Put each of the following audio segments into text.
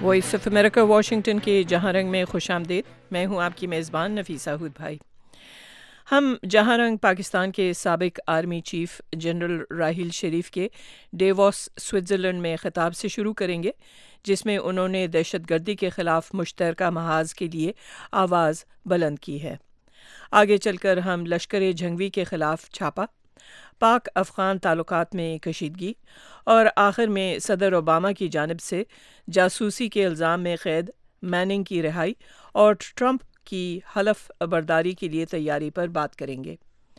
Voice of America Washington کے جہاں رنگ میں خوش آمدید. میں ہوں آپ کی میزبان نفیسہ ہود بھائی. ہم جہاں رنگ پاکستان کے سابق army chief general Raheel Sharif کے ڈیووس سوئٹزرلینڈ میں خطاب سے شروع کریں گے، جس میں انہوں نے دہشت گردی کے خلاف مشترکہ محاذ کے لیے آواز بلند کی ہے. آگے چل کر ہم لشکر جھنگوی کے خلاف چھاپا، پاک افغان تعلقات میں کشیدگی اور آخر میں صدر اوباما کی جانب سے جاسوسی کے الزام میں قید میننگ کی رہائی اور ٹرمپ کی حلف برداری کے لیے تیاری پر بات کریں گے.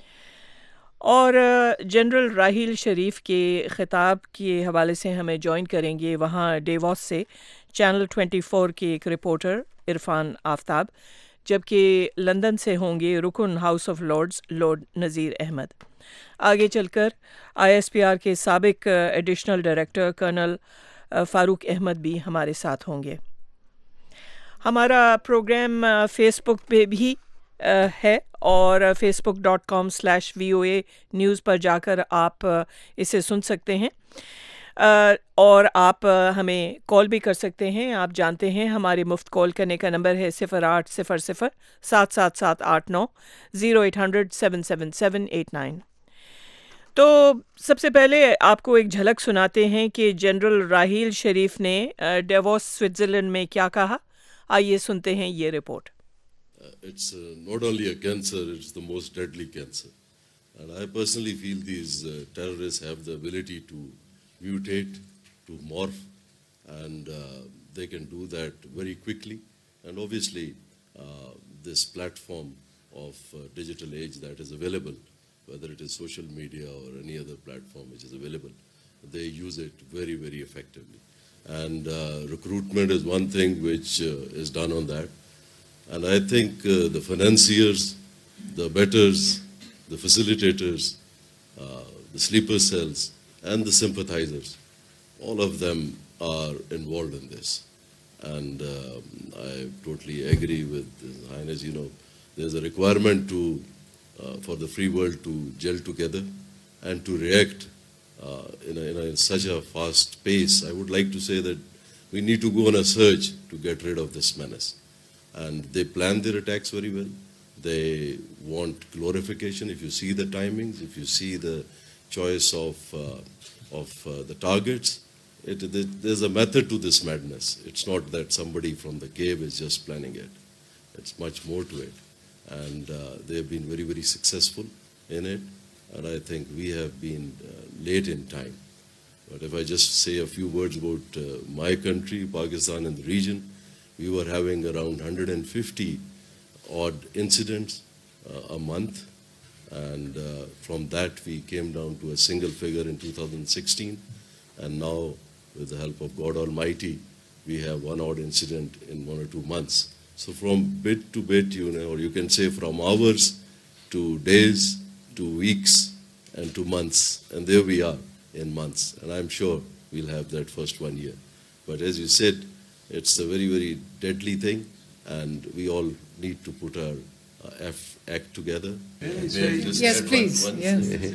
اور جنرل راحیل شریف کے خطاب کے حوالے سے ہمیں جوائن کریں گے وہاں ڈیووس سے چینل 24 کے ایک رپورٹر عرفان آفتاب، جبکہ لندن سے ہوں گے رکن house of Lords lord Nazir Ahmed. آگے چل کر آئی ایس پی آر کے سابق additional director colonel Farooq Ahmed بھی ہمارے ساتھ ہوں گے. ہمارا پروگرام فیس بک پہ بھی ہے اور facebook.com/VOA نیوز پر جا کر آپ اسے سن سکتے ہیں، اور آپ ہمیں کال بھی کر سکتے ہیں. آپ جانتے ہیں ہمارے مفت کال کرنے کا نمبر ہے 0800 77789 0800 77789. تو سب سے پہلے آپ کو ایک جھلک سناتے ہیں کہ جنرل راحیل شریف نے ڈیووس سوئٹزرلینڈ میں کیا کہا. آئیے سنتے ہیں یہ report. It's not only a cancer, it's the most deadly cancer. And I personally feel these terrorists have the ability to mutate, to morph, and they can do that very quickly. And obviously, this platform of digital age that is available, whether it is social media or any other platform which is available, they use it very, very effectively. And recruitment is one thing which is done on that. And I think the financiers, the bettors, the facilitators, the sleeper cells, and the sympathizers, all of them are involved in this. And I totally agree with His Highness. You know, there's a requirement to for the free world to gel together and to react in such a fast pace. I would like to say that we need to go on a surge to get rid of this menace. And they plan their attacks very well. They want glorification. If you see the timings, if you see the choice of the targets, there's a method to this madness. It's not that somebody from the cave is just planning it. It's much more to it. And they have been very, very successful in it. And I think we have been late in time. But if I just say a few words about my country, Pakistan, and the region, we were having around 150 odd incidents a month, and from that we came down to a single figure in 2016, and now with the help of God Almighty we have one odd incident in 1 or 2 months. So from bit to bit, you know, or you can say from hours to days to weeks and to months, and there we are in months, and I'm sure we'll have that first 1 year. But as you said, it's a very, very deadly thing, and we all need to put our act together. Yes, please. Yes.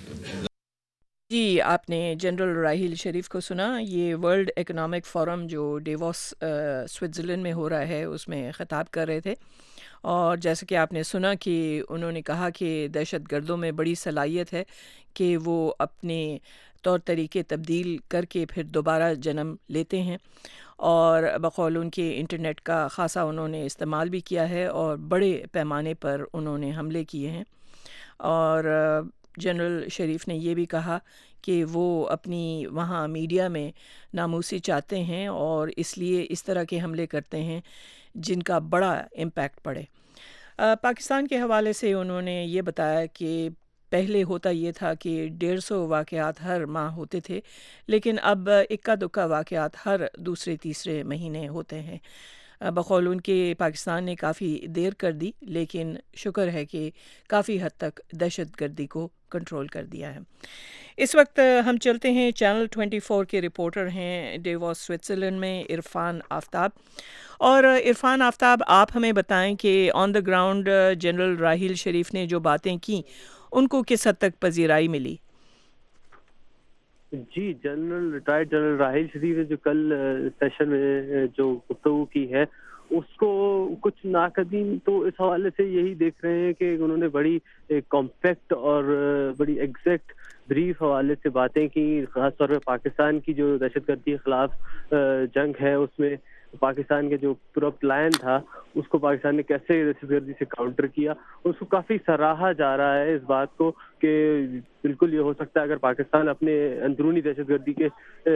جی، آپ نے general Raheel Sharif کو سنا. یہ World Economic Forum جو Davos Switzerland میں ہو رہا ہے اس میں خطاب کر رہے تھے، اور جیسا کہ آپ نے سنا کہ انہوں نے کہا کہ دہشت گردوں میں بڑی صلاحیت ہے کہ وہ اپنے طور طریقے تبدیل کر کے پھر دوبارہ جنم لیتے ہیں، اور بقول ان کے انٹرنیٹ کا خاصا انہوں نے استعمال بھی کیا ہے اور بڑے پیمانے پر انہوں نے حملے کیے ہیں. اور جنرل شریف نے یہ بھی کہا کہ وہ اپنی وہاں میڈیا میں ناموسی چاہتے ہیں اور اس لیے اس طرح کے حملے کرتے ہیں جن کا بڑا امپیکٹ پڑے. پاکستان کے حوالے سے انہوں نے یہ بتایا کہ پہلے ہوتا یہ تھا کہ 150 واقعات ہر ماہ ہوتے تھے، لیکن اب اکا دکا واقعات ہر دوسرے تیسرے مہینے ہوتے ہیں. بقول ان کے پاکستان نے کافی دیر کر دی، لیکن شکر ہے کہ کافی حد تک دہشت گردی کو کنٹرول کر دیا ہے. اس وقت ہم چلتے ہیں چینل 24 کے رپورٹر ہیں ڈیووس سوئٹزرلینڈ میں عرفان آفتاب. اور عرفان آفتاب، آپ ہمیں بتائیں کہ on the ground general Raheel Sharif نے جو باتیں کیں ان کو کس حد تک پذیرائی ملی؟ جی، ریٹائرڈ جنرل راحیل شریف نے جو کل سیشن میں جو گفتگو کی ہے اس کو کچھ ناقدین تو اس حوالے سے یہی دیکھ رہے ہیں کہ انہوں نے بڑی کمپیکٹ اور بڑی ایگزیکٹ بریف حوالے سے باتیں کی، خاص طور پہ پاکستان کی جو دہشت گردی کے خلاف جنگ ہے اس میں پاکستان کا جو پورا پلان تھا اس کو پاکستان نے کیسے دہشت گردی سے کاؤنٹر کیا. اس کو کافی سراہا جا رہا ہے اس بات کو کہ بالکل یہ ہو سکتا ہے اگر پاکستان اپنے اندرونی دہشت گردی کے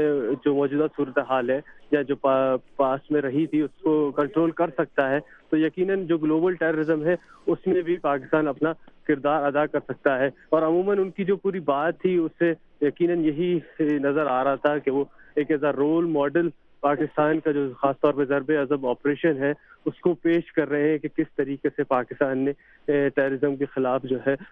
جو موجودہ صورتحال ہے یا جو پاس میں رہی تھی اس کو کنٹرول کر سکتا ہے تو یقیناً جو گلوبل ٹیررزم ہے اس میں بھی پاکستان اپنا کردار ادا کر سکتا ہے. اور عموماً ان کی جو پوری بات تھی اس سے یقیناً یہی نظر آ رہا تھا کہ وہ ایک as a role model Pakistan کا جو خاص طور پہ ضرب عضب آپریشن ہے اس کو پیش کر رہے ہیں کہ کس طریقے سے پاکستان نے ٹیررزم کے خلاف جو ہے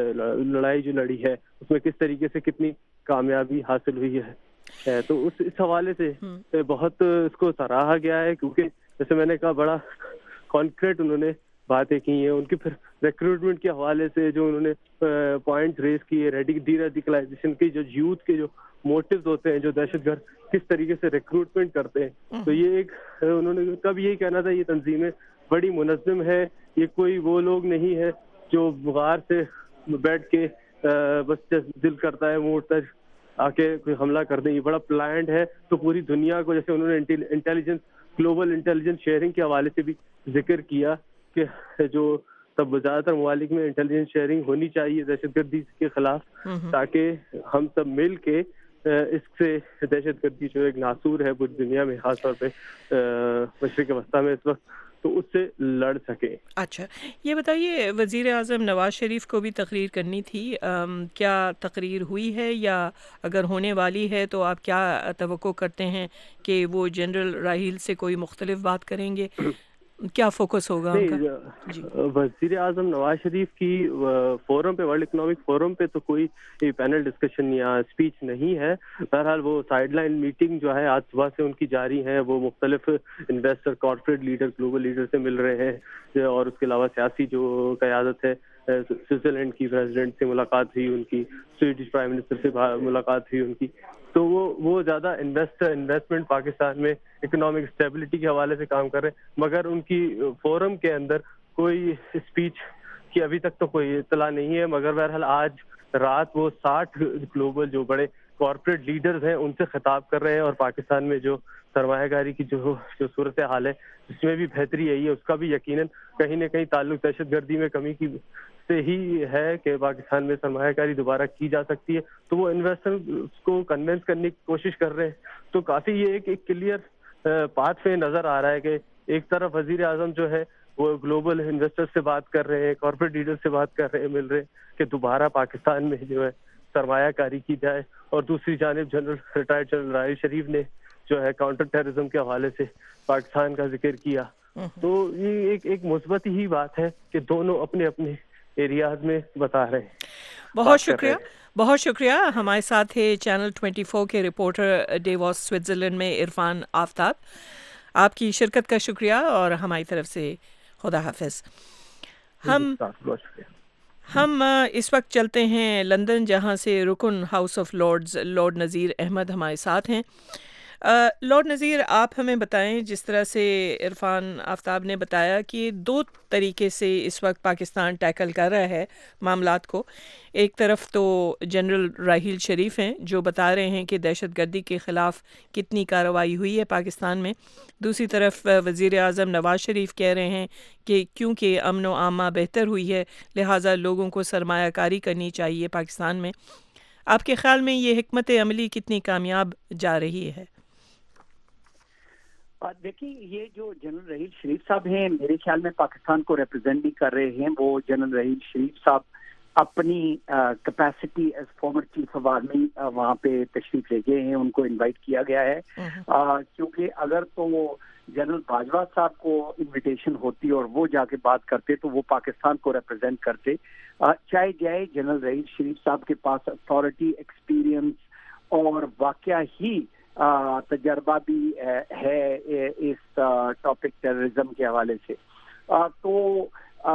لڑائی جو لڑی ہے اس میں کس طریقے سے کتنی کامیابی حاصل ہوئی ہے. تو اس حوالے سے بہت اس کو سراہا گیا ہے کیونکہ جیسے میں نے کہا بڑا کانکریٹ انہوں نے باتیں کی ہیں. ان کی پھر ریکروٹمنٹ کے حوالے سے جو انہوں نے پوائنٹ ریز کیے ڈی ریڈیکلائزیشن کی جو یوتھ کے جو موٹیوز ہوتے ہیں جو دہشت گرد کس طریقے سے ریکروٹمنٹ کرتے ہیں تو یہ ایک انہوں نے کب یہی کہنا تھا یہ تنظیمیں بڑی منظم ہے, یہ کوئی وہ لوگ نہیں ہے جو غار سے بیٹھ کے بس دل کرتا ہے موڑ تک آ کے کوئی حملہ کر دیں. یہ بڑا پلانڈ ہے. تو پوری دنیا کو جیسے انہوں نے انٹیلیجنس گلوبل انٹیلیجنس شیئرنگ کے حوالے سے بھی ذکر کیا کہ جو سب زیادہ تر ممالک میں انٹیلیجنس شیئرنگ ہونی چاہیے دہشت گردی کے خلاف تاکہ ہم سب مل کے اس سے دہشت گردی جو ایک ناسور ہے پوری دنیا میں خاص طور پہ مشرق وسطیٰ میں اس وقت تو اس سے لڑ سکیں. اچھا یہ بتائیے وزیر اعظم نواز شریف کو بھی تقریر کرنی تھی, کیا تقریر ہوئی ہے یا اگر ہونے والی ہے تو آپ کیا توقع کرتے ہیں کہ وہ جنرل راحیل سے کوئی مختلف بات کریں گے, کیا فوکس ہوگا ان کا؟ جی وزیر اعظم نواز شریف کی فورم پہ ورلڈ اکنامک فورم پہ تو کوئی پینل ڈسکشن یا اسپیچ نہیں ہے. بہرحال وہ سائیڈ لائن میٹنگ جو ہے آج صبح سے ان کی جاری ہے, وہ مختلف investor corporate leader global leader سے مل رہے ہیں اور اس کے علاوہ سیاسی جو قیادت ہے سوئٹزرلینڈ کی پریزیڈنٹ سے ملاقات ہوئی ان کی, سویڈش پرائم منسٹر سے ملاقات ہوئی ان کی. تو وہ زیادہ انویسٹمنٹ پاکستان میں اکنامک اسٹیبلٹی کے حوالے سے کام کر رہے ہیں, مگر ان کی فورم کے اندر کوئی اسپیچ کی ابھی تک تو کوئی اطلاع نہیں ہے. مگر بہرحال آج رات وہ 60 گلوبل جو بڑے کارپوریٹ لیڈرز ہیں ان سے خطاب کر رہے ہیں اور پاکستان میں جو سرمایہ کاری کی جو صورتحال ہے اس میں بھی بہتری آئی ہے, اس کا بھی یقیناً کہیں نہ کہیں تعلق دہشت گردی میں کمی کی سے ہی ہے کہ پاکستان میں سرمایہ کاری دوبارہ کی جا سکتی ہے. تو وہ انویسٹر کو کنونس کرنے کی کوشش کر رہے ہیں. تو کافی یہ ایک کلیئر پاتھ پہ نظر آ رہا ہے کہ ایک طرف وزیر اعظم جو ہے وہ گلوبل انویسٹر سے بات کر رہے ہیں, کارپوریٹ لیڈر سے بات کر رہے ہیں, مل رہے ہیں کہ دوبارہ پاکستان میں جو ہے سرمایہ کاری کی جائے, اور دوسری جانب ریٹائرڈ جنرل راحیل شریف نے جو ہے کاؤنٹر ٹیررزم کے حوالے سے پاکستان کا ذکر کیا. تو یہ ایک مثبت ہی بات ہے کہ دونوں اپنے اپنے ایریاز میں بتا رہے ہیں. بہت شکریہ, بہت شکریہ. ہمارے ساتھ تھے چینل 24 کے رپورٹر ڈیووس سوئٹزرلینڈ میں عرفان آفتاب. آپ کی شرکت کا شکریہ اور ہماری طرف سے خدا حافظ. ہم اس وقت چلتے ہیں لندن جہاں سے رکن house of Lords lord Nazir Ahmed ہمارے ساتھ ہیں. لارڈ نذیر, آپ ہمیں بتائیں, جس طرح سے عرفان آفتاب نے بتایا کہ دو طریقے سے اس وقت پاکستان ٹیکل کر رہا ہے معاملات کو. ایک طرف تو جنرل راحیل شریف ہیں جو بتا رہے ہیں کہ دہشت گردی کے خلاف کتنی کارروائی ہوئی ہے پاکستان میں. دوسری طرف وزیر اعظم نواز شریف کہہ رہے ہیں کہ کیونکہ امن و امان بہتر ہوئی ہے لہٰذا لوگوں کو سرمایہ کاری کرنی چاہیے پاکستان میں. آپ کے خیال میں یہ حکمت عملی کتنی کامیاب جا رہی ہے؟ دیکھیے, یہ جو جنرل راحیل شریف صاحب ہیں میرے خیال میں پاکستان کو ریپرزینٹ بھی کر رہے ہیں. وہ جنرل راحیل شریف صاحب اپنی capacity as former chief of army وہاں پہ تشریف لے گئے ہیں, ان کو انوائٹ کیا گیا ہے. کیونکہ اگر تو جنرل باجوہ صاحب کو انویٹیشن ہوتی اور وہ جا کے بات کرتے تو وہ پاکستان کو ریپرزینٹ کرتے. چاہے جائے جنرل راحیل شریف صاحب کے پاس اتھارٹی, ایکسپیرئنس اور واقعہ ہی تجربہ بھی ہے اس ٹاپک ٹیررزم کے حوالے سے. تو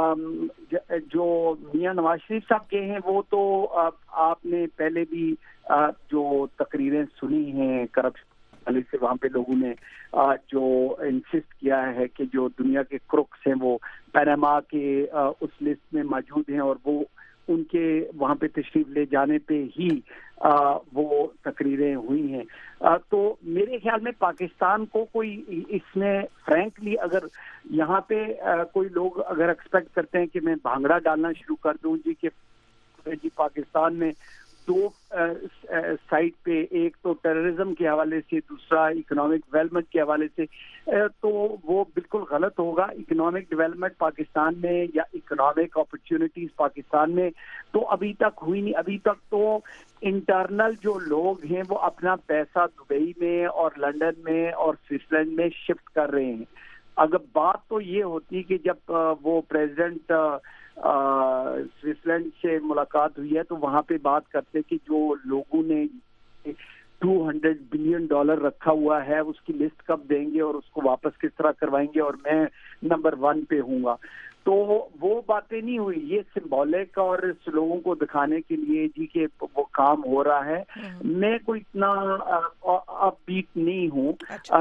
جو میاں نواز شریف صاحب کے ہیں وہ تو آپ نے پہلے بھی جو تقریریں سنی ہیں کرپشن سے، وہاں پہ لوگوں نے جو انسسٹ کیا ہے کہ جو دنیا کے کروکس ہیں وہ پیناما کے اس لسٹ میں موجود ہیں، اور وہ ان کے وہاں پہ تشریف لے جانے پہ ہی وہ تقریریں ہوئی ہیں. تو میرے خیال میں پاکستان کو کوئی اس میں فرینکلی اگر یہاں پہ کوئی لوگ اگر ایکسپیکٹ کرتے ہیں کہ میں بھانگڑا ڈالنا شروع کر دوں جی پاکستان میں دو سائٹ پہ، ایک تو ٹیررزم کے حوالے سے، دوسرا اکنامک ڈیولپمنٹ کے حوالے سے، تو وہ بالکل غلط ہوگا. اکنامک ڈیولپمنٹ پاکستان میں یا اکنامک اپرچونٹیز پاکستان میں تو ابھی تک ہوئی نہیں. ابھی تک تو انٹرنل جو لوگ ہیں وہ اپنا پیسہ دبئی میں اور لنڈن میں اور سوئٹزرلینڈ میں شفٹ کر رہے ہیں. اگر بات تو یہ ہوتی کہ جب وہ پریزیڈنٹ سوئٹزرلینڈ سے ملاقات ہوئی ہے تو وہاں پہ بات کرتے کہ جو لوگوں نے $200 بلین رکھا ہوا ہے اس کی لسٹ کب دیں گے اور اس کو واپس کس طرح کروائیں گے اور میں نمبر 1 پہ ہوں گا. تو وہ باتیں نہیں ہوئی. یہ سمبولک اور لوگوں کو دکھانے کے لیے جی کہ وہ کام ہو رہا ہے. میں کوئی اتنا اپ بیٹ نہیں ہوں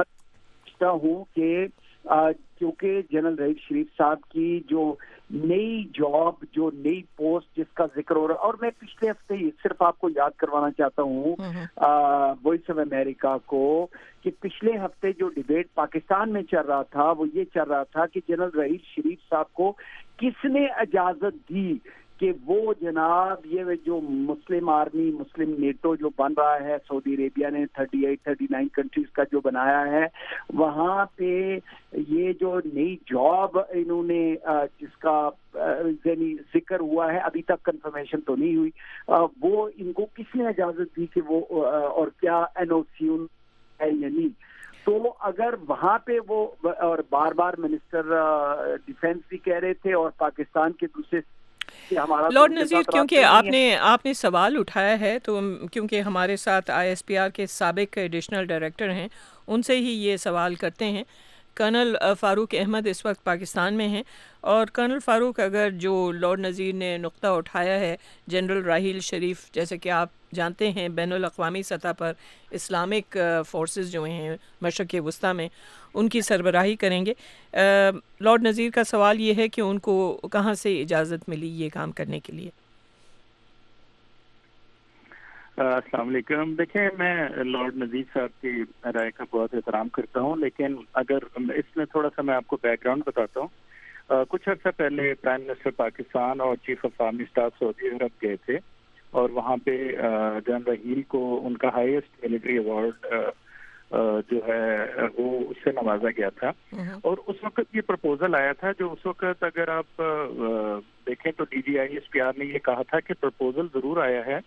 کہ کیونکہ جنرل رحیل شریف صاحب کی جو نئی جاب، جو نئی پوسٹ جس کا ذکر ہو رہا ہے، اور میں پچھلے ہفتے ہی صرف آپ کو یاد کروانا چاہتا ہوں وائس آف امریکہ کو کہ پچھلے ہفتے جو ڈیبیٹ پاکستان میں چل رہا تھا وہ یہ چل رہا تھا کہ جنرل رحیل شریف صاحب کو کس نے اجازت دی کہ وہ جناب یہ جو مسلم آرمی، مسلم نیٹو جو بن رہا ہے، سعودی عربیہ نے 39 کنٹریز کا جو بنایا ہے، وہاں پہ یہ جو نئی جاب انہوں نے جس کا یعنی ذکر ہوا ہے، ابھی تک کنفرمیشن تو نہیں ہوئی، وہ ان کو کس نے اجازت دی کہ وہ اور کیا NOC ہے یا نہیں. تو اگر وہاں پہ وہ اور بار بار منسٹر ڈیفینس بھی کہہ رہے تھے اور پاکستان کے دوسرے لارڈ نذیر، کیونکہ آپ نے سوال اٹھایا ہے تو کیونکہ ہمارے ساتھ ISPR کے سابق ایڈیشنل ڈائریکٹر ہیں، ان سے ہی یہ سوال کرتے ہیں. کرنل فاروق احمد اس وقت پاکستان میں ہیں، اور کرنل فاروق، اگر جو لارڈ نذیر نے نقطہ اٹھایا ہے جنرل راحیل شریف، جیسے کہ آپ جانتے ہیں بین الاقوامی سطح پر اسلامک فورسز جو ہیں مشرق وسطیٰ میں ان کی سربراہی کریں گے. لارڈ نذیر کا سوال یہ ہے کہ ان کو کہاں سے اجازت ملی یہ کام کرنے کے لیے؟ السلام علیکم. دیکھیں، میں لارڈ نذیر صاحب کی رائے کا بہت احترام کرتا ہوں، لیکن اگر اس میں تھوڑا سا میں آپ کو بیک گراؤنڈ بتاتا ہوں. کچھ عرصہ پہلے پرائم منسٹر پاکستان اور chief of army staff Saudi عرب گئے تھے، اور وہاں پہ جنرل راحیل کو ان کا ہائیسٹ ملٹری ایوارڈ جو ہے وہ اس سے نوازا گیا تھا. اور اس وقت یہ پرپوزل آیا تھا جو اس وقت اگر آپ دیکھیں تو DGISPR نے یہ کہا تھا کہ پرپوزل ضرور آیا ہے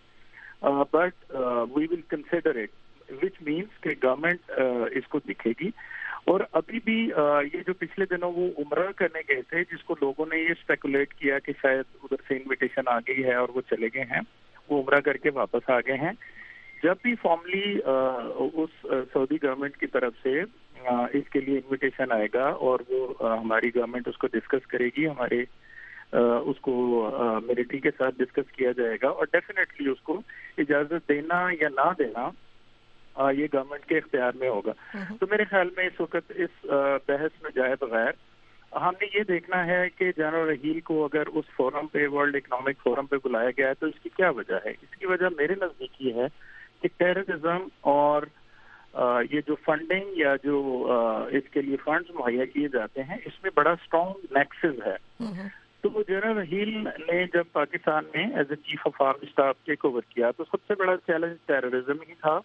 but we will consider it, which means کہ گورنمنٹ اس کو دیکھے گی. اور ابھی بھی یہ جو پچھلے دنوں وہ عمرہ کرنے گئے تھے جس کو لوگوں نے یہ اسپیکولیٹ کیا کہ شاید ادھر سے انویٹیشن آ گئی ہے اور وہ چلے گئے ہیں، وہ عمرہ کر کے واپس آ گئے ہیں. جب بھی فارملی اس سعودی گورنمنٹ کی طرف سے اس کے لیے انویٹیشن آئے گا اور وہ ہماری گورنمنٹ اس کو ڈسکس کرے گی، ہمارے اس کو ملٹری کے ساتھ ڈسکس کیا جائے گا، اور ڈیفینیٹلی اس کو اجازت دینا یا نہ دینا یہ گورنمنٹ کے اختیار میں ہوگا. تو میرے خیال میں اس وقت اس بحث میں جائے بغیر ہم نے یہ دیکھنا ہے کہ جنرل راحیل کو اگر اس فورم پہ، ورلڈ اکنامک فورم پہ بلایا گیا ہے تو اس کی کیا وجہ ہے. اس کی وجہ میرے نزدیک یہ ہے کہ ٹیررزم اور یہ جو فنڈنگ یا جو اس کے لیے فنڈز مہیا کیے جاتے ہیں اس میں بڑا اسٹرانگ نیکسس ہے. تو جنرل راحیل نے جب پاکستان میں as a chief of army staff take over کیا تو سب سے بڑا چیلنج ٹیررزم ہی تھا،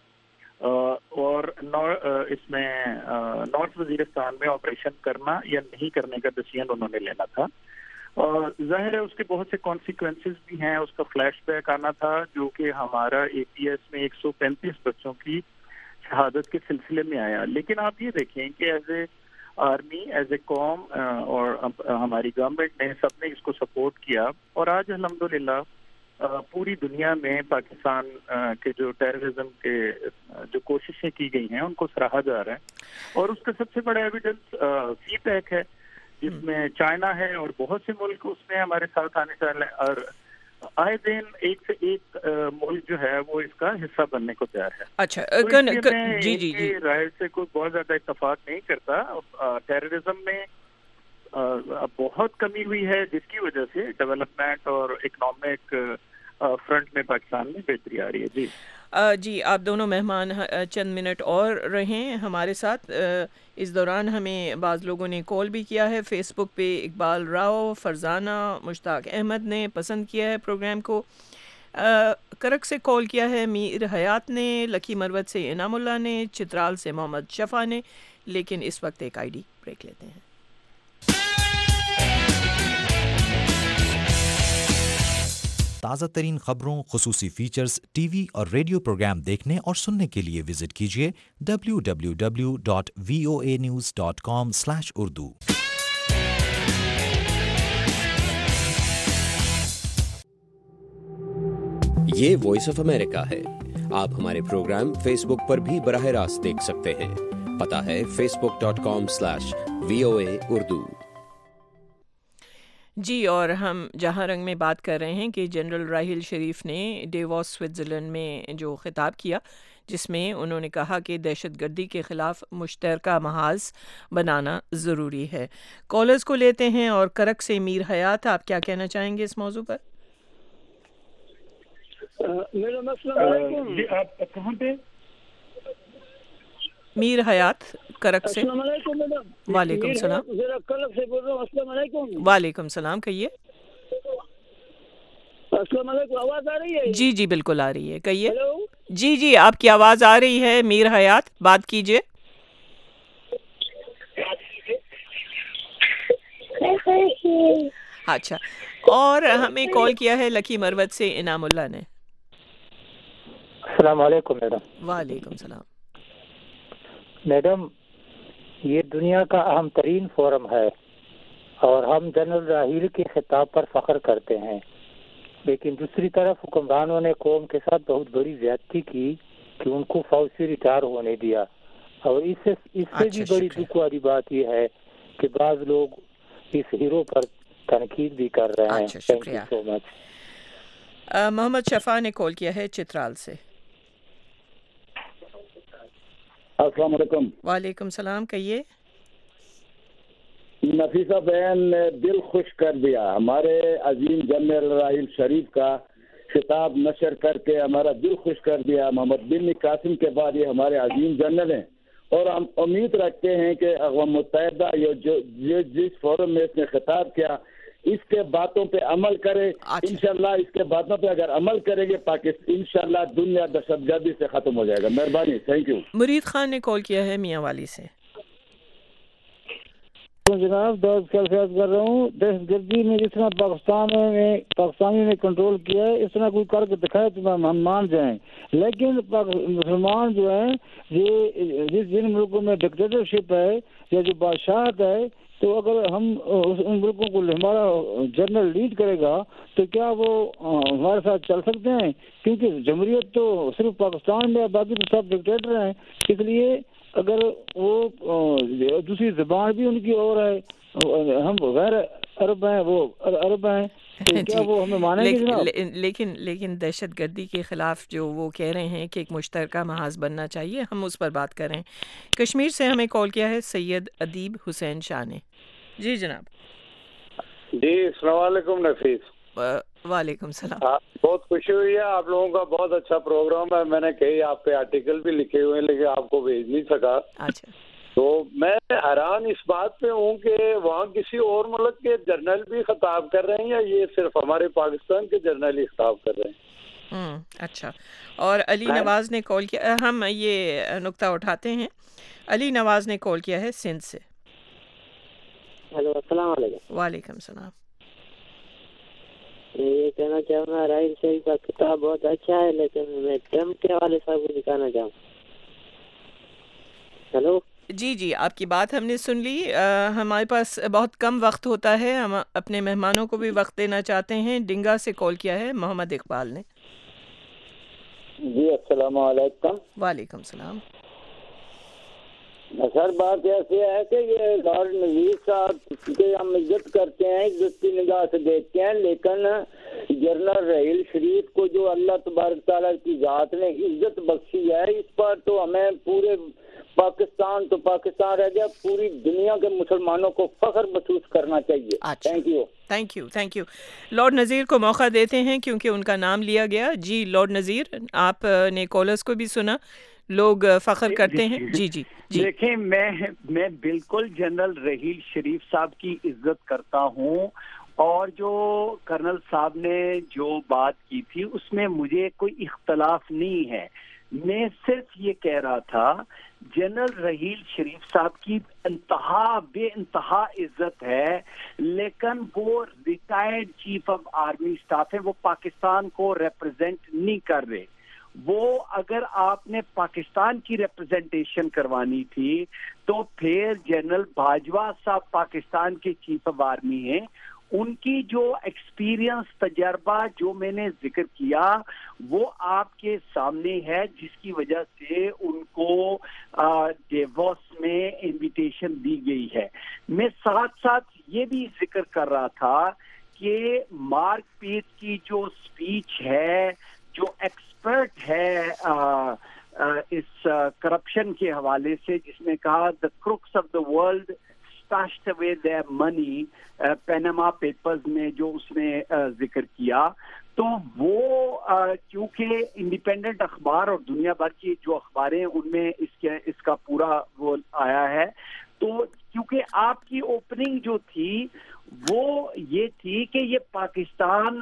اور اس میں نارتھ وزیرستان میں آپریشن کرنا یا نہیں کرنے کا ڈیسیژن انہوں نے لینا تھا. ظاہر ہے اس کے بہت سے کانسیکوینسز بھی ہیں. اس کا فلیش بیک آنا تھا جو کہ ہمارا APS میں 135 بچوں کی شہادت کے سلسلے میں آیا. لیکن آپ یہ دیکھیں کہ as a army, as a قوم اور ہماری گورنمنٹ نے سب نے اس کو سپورٹ کیا، اور آج الحمدللہ پوری دنیا میں پاکستان کے جو ٹیررزم کے جو کوششیں کی گئی ہیں ان کو سراہا جا رہا ہے. اور اس کا سب سے بڑا ایویڈنس CPEC ہے جس میں چائنا ہے اور بہت سے ملک اس میں ہمارے ساتھ آنے والے، اور آئے دن ایک سے ایک ملک جو ہے وہ اس کا حصہ بننے کو تیار ہے. اچھا جی رائے سے کوئی بہت زیادہ اتفاق نہیں کرتا. ٹیررزم میں بہت کمی ہوئی ہے جس کی وجہ سے ڈیولپمنٹ اور اکنامک فرنٹ میں پاکستان میں بہتری آ رہی ہے. جی آپ دونوں مہمان چند منٹ اور رہیں ہمارے ساتھ. اس دوران ہمیں بعض لوگوں نے کال بھی کیا ہے. فیس بک پہ اقبال راؤ، فرزانہ، مشتاق احمد نے پسند کیا ہے پروگرام کو. کرک سے کال کیا ہے میر حیات نے، لکی مروت سے انعام اللہ نے، چترال سے محمد شفا نے. لیکن اس وقت ایک آئی ڈی بریک لیتے ہیں. تازہ ترین خبروں، خصوصی فیچرز، ٹی وی اور ریڈیو پروگرام دیکھنے اور سننے کے لیے وزٹ کیجیے www.voanews.com/urdu. یہ وائس آف امریکہ ہے. آپ ہمارے پروگرام فیس بک پر بھی براہ راست دیکھ سکتے ہیں. پتہ ہے facebook.com/VOA Urdu. جی اور ہم جہاں رنگ میں بات کر رہے ہیں کہ جنرل راحیل شریف نے ڈیووس سوئٹزرلینڈ میں جو خطاب کیا، جس میں انہوں نے کہا کہ دہشت گردی کے خلاف مشترکہ محاذ بنانا ضروری ہے. کالرز کو لیتے ہیں اور کرک سے میر حیات، آپ کیا کہنا چاہیں گے اس موضوع پر؟ میڈم السلام علیکم. جی آپ کہاں پہ؟ میر حیات کرک سے. السلام علیکم میڈم. وعلیکم السلام. ذرا کرک سے بول رہا ہوں. السلام علیکم. وعلیکم السلام. کہیے. السلام علیکم. آواز آ رہی ہے؟ جی جی بالکل آ رہی ہے. کہیے. ہیلو. جی جی آپ کی آواز آ رہی ہے میر حیات، بات کیجیے. اچھا. اور ہمیں کال کیا ہے لکی مروت سے انعام اللہ نے. السلام علیکم میڈم. وعلیکم السلام. میڈم یہ دنیا کا اہم ترین فورم ہے اور ہم جنرل راحیل کے خطاب پر فخر کرتے ہیں، لیکن دوسری طرف حکمرانوں نے قوم کے ساتھ بہت بڑی زیادتی کی کہ ان کو فوج سے ریٹائر ہونے دیا. اور اس سے بھی بڑی دکھ والی بات یہ ہے کہ بعض لوگ اس ہیرو پر تنقید بھی کر رہے ہیں. تھینک یو سو مچ. محمد شفا نے کال کیا ہے چترال سے. السلام علیکم. وعلیکم السلام. کہیے. نفیسہ بہن نے دل خوش کر دیا. ہمارے عظیم جنرل راحیل شریف کا خطاب نشر کر کے ہمارا دل خوش کر دیا. محمد بن قاسم کے بعد یہ ہمارے عظیم جنرل ہیں اور ہم امید رکھتے ہیں کہ اقوام متحدہ جس فورم میں اس نے خطاب کیا اس کے باتوں پہ عمل کرے. انشاءاللہ اس کے باتوں پہ اگر عمل کریں گے پاکستان انشاءاللہ دنیا دہشت گردی سے ختم ہو جائے گا. مہربانی. Thank you. مرید خان نے کال کیا ہے میاں والی سے. جناب دعوت کر رہا ہوں. دہشت گردی میں جس طرح پاکستانی نے کنٹرول کیا ہے اس طرح کوئی کر کے دکھائے تو ہم مان جائیں. لیکن مسلمان جو ہیں یہ جن ملکوں میں ڈکٹیٹرشپ ہے یا جو بادشاہت ہے، تو اگر ہم ان ملکوں کو ہمارا جنرل لیڈ کرے گا تو کیا وہ ہمارے ساتھ چل سکتے ہیں؟ کیونکہ جمہوریت تو صرف پاکستان میں، باقی تو سب ڈکٹیٹر ہیں. اس لیے اگر وہ دوسری زبان بھی ان کی اور ہے، ہم غیر عرب ہیں، وہ عرب ہیں، تو کیا وہ ہمیں مانیں گے جناب؟ لیکن دہشت گردی کے خلاف جو وہ کہہ رہے ہیں کہ ایک مشترکہ محاذ بننا چاہیے، ہم اس پر بات کر رہے ہیں. کشمیر سے ہمیں کال کیا ہے سید ادیب حسین شاہ نے. جی جناب. جی السلام علیکم نفیس. وعلیکم السلام. بہت خوشی ہوئی ہے. آپ لوگوں کا بہت اچھا پروگرام ہے. میں نے کئی آپ پہ آرٹیکل بھی لکھے ہوئے ہیں لیکن آپ کو بھیج نہیں سکا. اچھا. تو میں حیران اس بات پہ ہوں کہ وہاں کسی اور ملک کے جرنل بھی خطاب کر رہے ہیں یا یہ صرف ہمارے پاکستان کے جرنل ہی خطاب کر رہے ہیں؟ اچھا. اور علی نواز نے کال کیا، ہم یہ نقطہ اٹھاتے ہیں. علی نواز نے کال کیا ہے سندھ سے. ہیلو السلام علیکم. وعلیکم السلام. یہ کہنا چاہوں گا راحیل شریف کا کتاب بہت اچھا ہے لیکن میں ٹرمپ کے والے صاحب کو دکھانا چاہوں. ہیلو. جی آپ کی بات ہم نے سن لی. ہمارے پاس بہت کم وقت ہوتا ہے، ہم اپنے مہمانوں کو بھی وقت دینا چاہتے ہیں. ڈنگا سے کال کیا ہے محمد اقبال نے. جی السلام علیکم. وعلیکم السلام. سر بات ایسی ہے کہ یہ لارڈ نذیر صاحب کی ہم عزت کرتے ہیں, عزت کی نگاہ سے دیکھتے ہیں, لیکن جنرل رحیل شریف کو جو اللہ تبارک تعالیٰ کی ذات نے عزت بخشی ہے, اس پر تو ہمیں پورے پاکستان تو پاکستان رہ گیا, پوری دنیا کے مسلمانوں کو فخر محسوس کرنا چاہیے. Thank you. لارڈ نذیر کو موقع دیتے ہیں کیونکہ ان کا نام لیا گیا. جی لارڈ نذیر, آپ نے کالرز کو بھی سنا, لوگ فخر کرتے ہیں. جی دیکھیں, میں بالکل جنرل رحیل شریف صاحب کی عزت کرتا ہوں, اور جو کرنل صاحب نے جو بات کی تھی اس میں مجھے کوئی اختلاف نہیں ہے. میں صرف یہ کہہ رہا تھا جنرل رحیل شریف صاحب کی بے انتہا عزت ہے, لیکن وہ retired chief of army staff ہے, وہ پاکستان کو ریپرزینٹ نہیں کر رہے. وہ اگر آپ نے پاکستان کی ریپرزنٹیشن کروانی تھی تو پھر جنرل باجوہ صاحب پاکستان کے چیف آف آرمی ہیں, ان کی جو ایکسپیرینس تجربہ جو میں نے ذکر کیا وہ آپ کے سامنے ہے, جس کی وجہ سے ان کو ڈیووس میں انویٹیشن دی گئی ہے. میں ساتھ ساتھ یہ بھی ذکر کر رہا تھا کہ مارک پیٹ کی جو اسپیچ ہے, جو ایکسپرٹ ہے اس کرپشن کے حوالے سے, جس نے کہا the crooks of the world stashed away their money, Panama Papers میں جو اس نے ذکر کیا, تو وہ کیونکہ انڈیپینڈنٹ اخبار اور دنیا بھر کی جو اخباریں ان میں اس کا پورا وہ آیا ہے, تو کیونکہ آپ کی اوپننگ جو تھی وہ یہ تھی کہ یہ پاکستان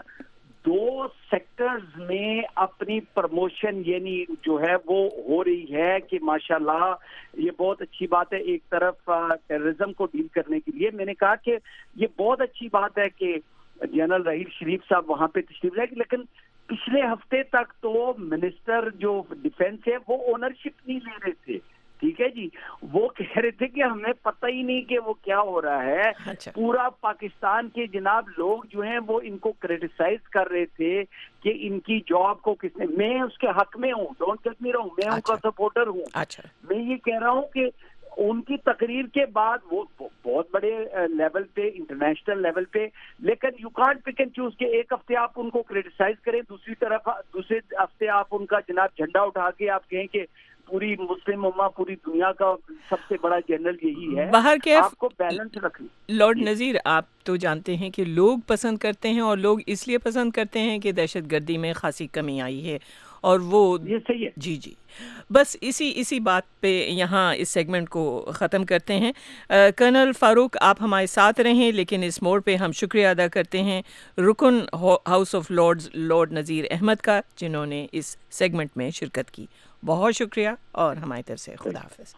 2 سیکٹرز میں اپنی پروموشن یعنی جو ہے وہ ہو رہی ہے کہ ماشاءاللہ یہ بہت اچھی بات ہے. ایک طرف ٹیررزم کو ڈیل کرنے کے لیے میں نے کہا کہ یہ بہت اچھی بات ہے کہ جنرل رحیل شریف صاحب وہاں پہ تشریف لائے, لیکن پچھلے ہفتے تک تو منسٹر جو ڈیفینس ہے وہ اونرشپ نہیں لے رہے تھے. ٹھیک ہے جی, وہ کہہ رہے تھے کہ ہمیں پتہ ہی نہیں کہ وہ کیا ہو رہا ہے. پورا پاکستان کے جناب لوگ جو ہیں وہ ان کو کریٹیسائز کر رہے تھے کہ ان کی جاب کو کس نے, میں اس کے حق میں ہوں, ڈونٹ گیٹ می رانگ, میں ان کا سپورٹر ہوں. میں یہ کہہ رہا ہوں کہ ان کی تقریر کے بعد وہ بہت بڑے لیول پہ, انٹرنیشنل لیول پہ, لیکن you can't pick and choose کہ ایک ہفتے آپ ان کو کریٹیسائز کریں, دوسرے ہفتے آپ ان کا جناب جھنڈا اٹھا کے آپ کہیں کہ پوری مسلم امہ, پوری دنیا کا سب سے بڑا جنرل یہی ہے. باہر کے آپ کو بیلنس رکھنا. لارڈ نذیر, آپ تو جانتے ہیں کہ لوگ پسند کرتے ہیں, اور لوگ اس لیے پسند کرتے ہیں کہ دہشت گردی میں خاصی کمی آئی ہے, اور وہ یہ صحیح ہے. جی بس اسی بات پہ یہاں اس سیگمنٹ کو ختم کرتے ہیں. کرنل فاروق, آپ ہمارے ساتھ رہیں, لیکن اس موڑ پہ ہم شکریہ ادا کرتے ہیں رکن house of Lords lord Nazir Ahmed کا, جنہوں نے اس سیگمنٹ میں شرکت کی. بہت شکریہ, اور ہماری طرف سے خدا حافظ.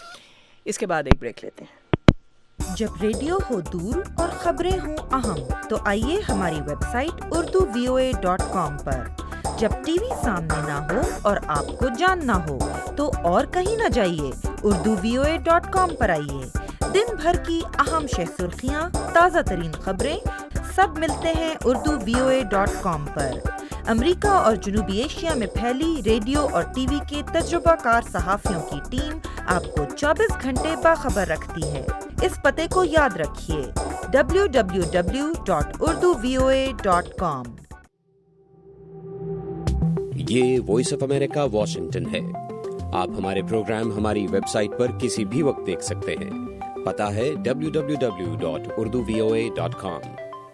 اس کے بعد ایک بریک لیتے ہیں. جب ریڈیو ہو دور اور خبریں ہوں اہم تو آئیے ہماری ویب سائٹ urduvoa.com پر. جب ٹی وی سامنے نہ ہو اور آپ کو جاننا ہو تو اور کہیں نہ جائیے, urduvoa.com پر آئیے. دن بھر کی اہم سرخیاں, تازہ ترین خبریں سب ملتے ہیں urduvoa.com پر. امریکہ اور جنوبی ایشیا میں پھیلی ریڈیو اور ٹی وی کے تجربہ کار صحافیوں کی ٹیم آپ کو 24 گھنٹے باخبر رکھتی ہے. اس پتے کو یاد رکھیے, www.urduvoa.com. یہ وائس آف امریکہ واشنگٹن ہے. آپ ہمارے پروگرام ہماری ویب سائٹ پر کسی بھی وقت دیکھ سکتے ہیں. پتہ ہے www.urduvoa.com.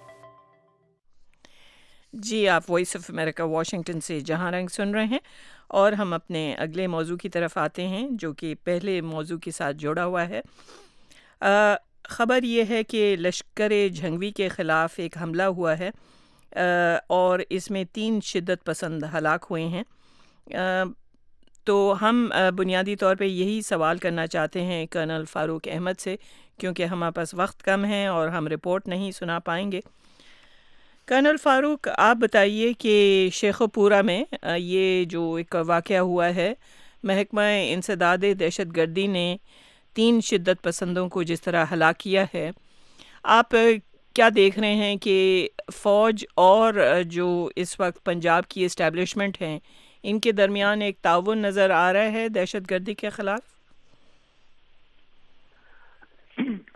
جی, آپ وائس آف امریکہ واشنگٹن سے جہاں رنگ سن رہے ہیں, اور ہم اپنے اگلے موضوع کی طرف آتے ہیں جو کہ پہلے موضوع کے ساتھ جوڑا ہوا ہے. خبر یہ ہے کہ لشکر جھنگوی کے خلاف ایک حملہ ہوا ہے, اور اس میں 3 شدت پسند ہلاک ہوئے ہیں. تو ہم بنیادی طور پہ یہی سوال کرنا چاہتے ہیں کرنل فاروق احمد سے, کیونکہ ہمارے پاس وقت کم ہے اور ہم رپورٹ نہیں سنا پائیں گے. کرنل فاروق, آپ بتائیے کہ شیخو پورہ میں یہ جو ایک واقعہ ہوا ہے, محکمہ انسداد دہشت گردی نے 3 شدت پسندوں کو جس طرح ہلاک کیا ہے, آپ کیا دیکھ رہے ہیں کہ فوج اور جو اس وقت پنجاب کی اسٹیبلشمنٹ ہیں ان کے درمیان ایک تعاون نظر آ رہا ہے دہشت گردی کے خلاف؟ جی, بالکل. 3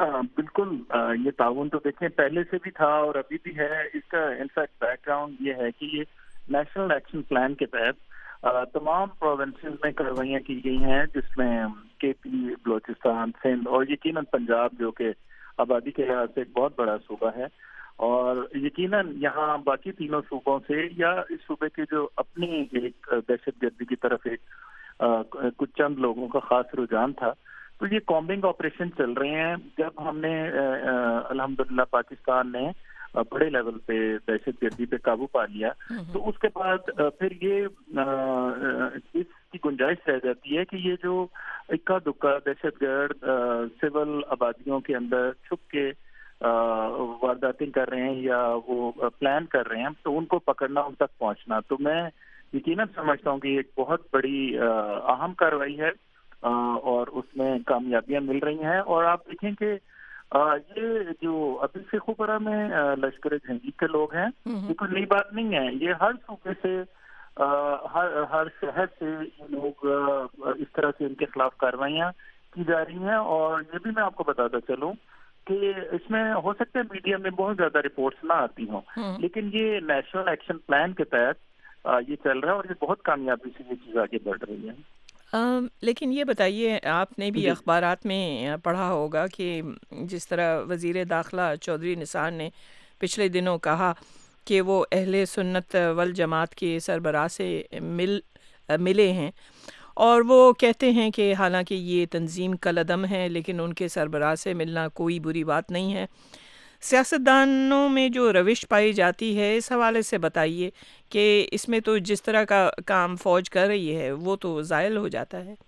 بالکل یہ تعاون تو دیکھیں پہلے سے بھی تھا اور ابھی بھی ہے. اس کا انفیکٹ بیک گراؤنڈ یہ ہے کہ یہ نیشنل ایکشن پلان کے تحت تمام پروونسز میں کارروائیاں کی گئی ہیں، جس میں کے پی، بلوچستان، سندھ اور یقیناً پنجاب جو کہ آبادی کے لحاظ سے ایک بہت بڑا صوبہ ہے. اور یقیناً یہاں باقی تینوں صوبوں سے یا اس صوبے کے جو اپنی ایک دہشت گردی کی طرف ایک کچھ چند لوگوں کا خاص رجحان تھا. تو یہ کامبنگ آپریشن چل رہے ہیں. جب ہم نے الحمدللہ پاکستان نے بڑے لیول پہ دہشت گردی پہ قابو پا لیا، تو اس کے بعد پھر یہ اس کی گنجائش رہ جاتی ہے کہ یہ جو اکا دکا دہشت گرد سول آبادیوں کے اندر چھپ کے وارداتیں کر رہے ہیں یا وہ پلان کر رہے ہیں، تو ان کو پکڑنا، ان تک پہنچنا. تو میں یقیناً سمجھتا ہوں کہ یہ ایک بہت بڑی اہم کارروائی ہے اور اس میں کامیابیاں مل رہی ہیں. اور آپ دیکھیں کہ یہ جو ابھی فیخوپرا میں لشکر جنگی کے لوگ ہیں، یہ کوئی نئی بات نہیں ہے. یہ ہر صوبے سے ہر شہر سے یہ لوگ اس طرح سے ان کے خلاف کارروائیاں کی جا رہی ہیں. اور یہ بھی میں آپ کو بتاتا چلوں کہ اس میں ہو سکتا ہے میڈیا میں بہت زیادہ رپورٹس نہ آتی ہوں، لیکن یہ نیشنل ایکشن پلان کے تحت یہ چل رہا ہے اور یہ بہت کامیابی سے یہ چیز آگے بڑھ رہی ہے. لیکن یہ بتائیے، آپ نے بھی اخبارات میں پڑھا ہوگا کہ جس طرح وزیر داخلہ چودھری نثار نے پچھلے دنوں کہا کہ وہ اہل سنت والجماعت کے سربراہ سے ملے ہیں، اور وہ کہتے ہیں کہ حالانکہ یہ تنظیم کالعدم ہے لیکن ان کے سربراہ سے ملنا کوئی بری بات نہیں ہے. سیاستدانوں میں جو روش پائی جاتی ہے، اس حوالے سے بتائیے کہ اس میں تو جس طرح کا کام فوج کر رہی ہے وہ تو زائل ہو جاتا ہے.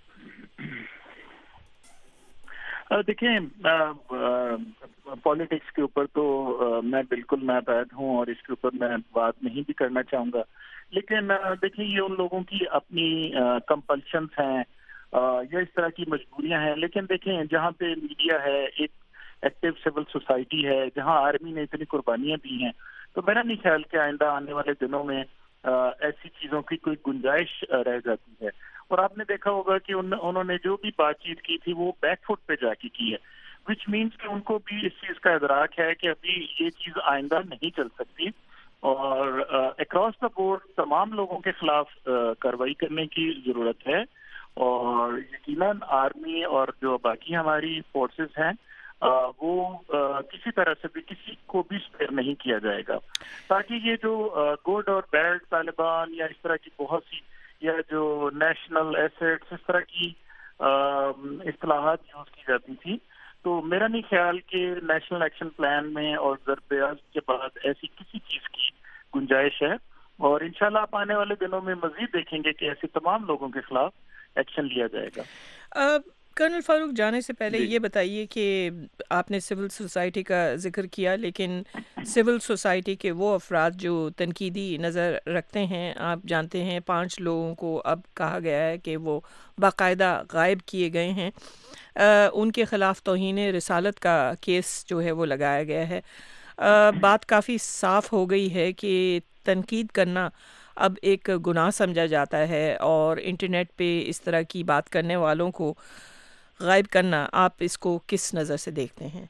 دیکھیں پالیٹکس کے اوپر تو میں بالکل ناپید ہوں اور اس کے اوپر میں بات نہیں بھی کرنا چاہوں گا، لیکن دیکھیں یہ ان لوگوں کی اپنی کمپلشنز ہیں یا اس طرح کی مجبوریاں ہیں. لیکن دیکھیں جہاں پہ میڈیا ہے، ایک ایکٹیو سول سوسائٹی ہے، جہاں آرمی نے اتنی قربانیاں دی ہیں، تو میرا نہیں خیال کہ آئندہ آنے والے دنوں میں ایسی چیزوں کی کوئی گنجائش رہ جاتی ہے. اور آپ نے دیکھا ہوگا کہ انہوں نے جو بھی بات چیت کی تھی وہ بیک فٹ پہ جا کے کی ہے، وچ مینس کہ ان کو بھی اس چیز کا ادراک ہے کہ ابھی یہ چیز آئندہ نہیں چل سکتی. اور اکراس دا بورڈ تمام لوگوں کے خلاف کارروائی کرنے کی ضرورت ہے. اور یقیناً آرمی اور جو باقی ہماری فورسز ہیں وہ کسی طرح سے بھی کسی کو بھی اسپیئر نہیں کیا جائے گا، تاکہ یہ جو گڈ اور بیڈ طالبان یا اس طرح کی بہت سی یا جو نیشنل ایسیٹس اس طرح کی اصطلاحات یوز کی جاتی تھی، تو میرا نہیں خیال کہ نیشنل ایکشن پلان میں اور ضرب عزم کے بعد ایسی کسی چیز کی گنجائش ہے. اور انشاءاللہ آپ آنے والے دنوں میں مزید دیکھیں گے کہ ایسے تمام لوگوں کے خلاف ایکشن لیا جائے گا. کرنل فاروق، جانے سے پہلے یہ بتائیے کہ آپ نے سول سوسائٹی کا ذکر کیا، لیکن سول سوسائٹی کے وہ افراد جو تنقیدی نظر رکھتے ہیں، آپ جانتے ہیں 5 لوگوں کو اب کہا گیا ہے کہ وہ باقاعدہ غائب کیے گئے ہیں، ان کے خلاف توہین رسالت کا کیس جو ہے وہ لگایا گیا ہے. بات کافی صاف ہو گئی ہے کہ تنقید کرنا اب ایک گناہ سمجھا جاتا ہے، اور انٹرنیٹ پہ اس طرح کی بات کرنے والوں کو غائب کرنا، آپ اس کو کس نظر سے دیکھتے ہیں؟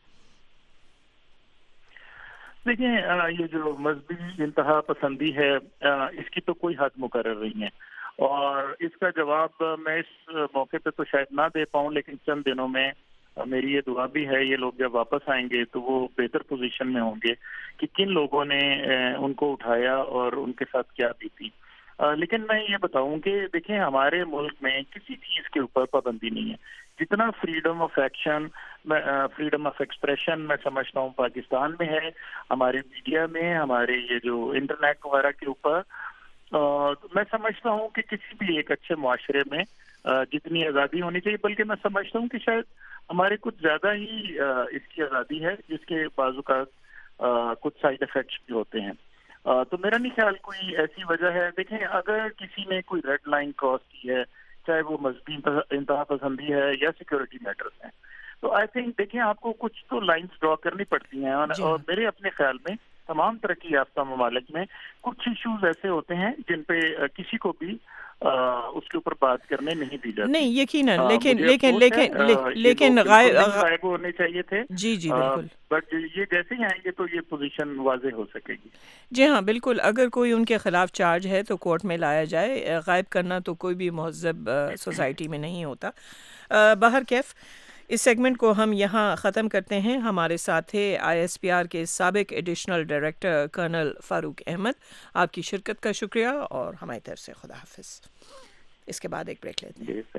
دیکھیں یہ جو مذہبی انتہا پسندی ہے اس کی تو کوئی حد مقرر نہیں ہے، اور اس کا جواب میں اس موقع پہ تو شاید نہ دے پاؤں، لیکن چند دنوں میں میری یہ دعا بھی ہے یہ لوگ جب واپس آئیں گے تو وہ بہتر پوزیشن میں ہوں گے کہ کن لوگوں نے ان کو اٹھایا اور ان کے ساتھ کیا بیتی. لیکن میں یہ بتاؤں کہ دیکھیں ہمارے ملک میں کسی چیز کے اوپر پابندی نہیں ہے. جتنا freedom of action, freedom of expression میں سمجھتا ہوں پاکستان میں ہے، ہمارے میڈیا میں، ہمارے یہ جو انٹرنیٹ وغیرہ کے اوپر، میں سمجھتا ہوں کہ کسی بھی ایک اچھے معاشرے میں جتنی آزادی ہونی چاہیے، بلکہ میں سمجھتا ہوں کہ شاید ہمارے کچھ زیادہ ہی اس کی آزادی ہے، جس کے بعض اوقات کچھ سائیڈ ایفیکٹس بھی ہوتے ہیں. تو میرا نہیں خیال کوئی ایسی وجہ ہے. دیکھیں اگر کسی نے کوئی ریڈ لائن کراس کی ہے، چاہے وہ مذہبی انتہا پسندی ہے یا سیکورٹی میٹرز ہیں، تو آئی تھنک دیکھیں آپ کو کچھ تو لائنز ڈرا کرنی پڑتی ہیں، اور میرے اپنے خیال میں تمام ترقی یافتہ ممالک میں کچھ ایشوز ایسے ہوتے ہیں جن پہ کسی کو بھی اس کے اوپر بات کرنے نہیں دی جاتی. نہیں یقیناً، لیکن غائب ہونے چاہیے تھے. جی بالکل. بٹ یہ جیسے ہی آئیں گے تو یہ پوزیشن واضح ہو سکے گی. جی ہاں بالکل. اگر کوئی ان کے خلاف چارج ہے تو کورٹ میں لایا جائے. غائب کرنا تو کوئی بھی مہذب سوسائٹی میں نہیں ہوتا. بہرکیف اس سیگمنٹ کو ہم یہاں ختم کرتے ہیں. ہمارے ساتھ تھے ISPR کے سابق additional director colonel Farooq Ahmed. آپ کی شرکت کا شکریہ اور ہماری طرف سے خدا حافظ. اس کے بعد ایک بریک لیتے ہیں.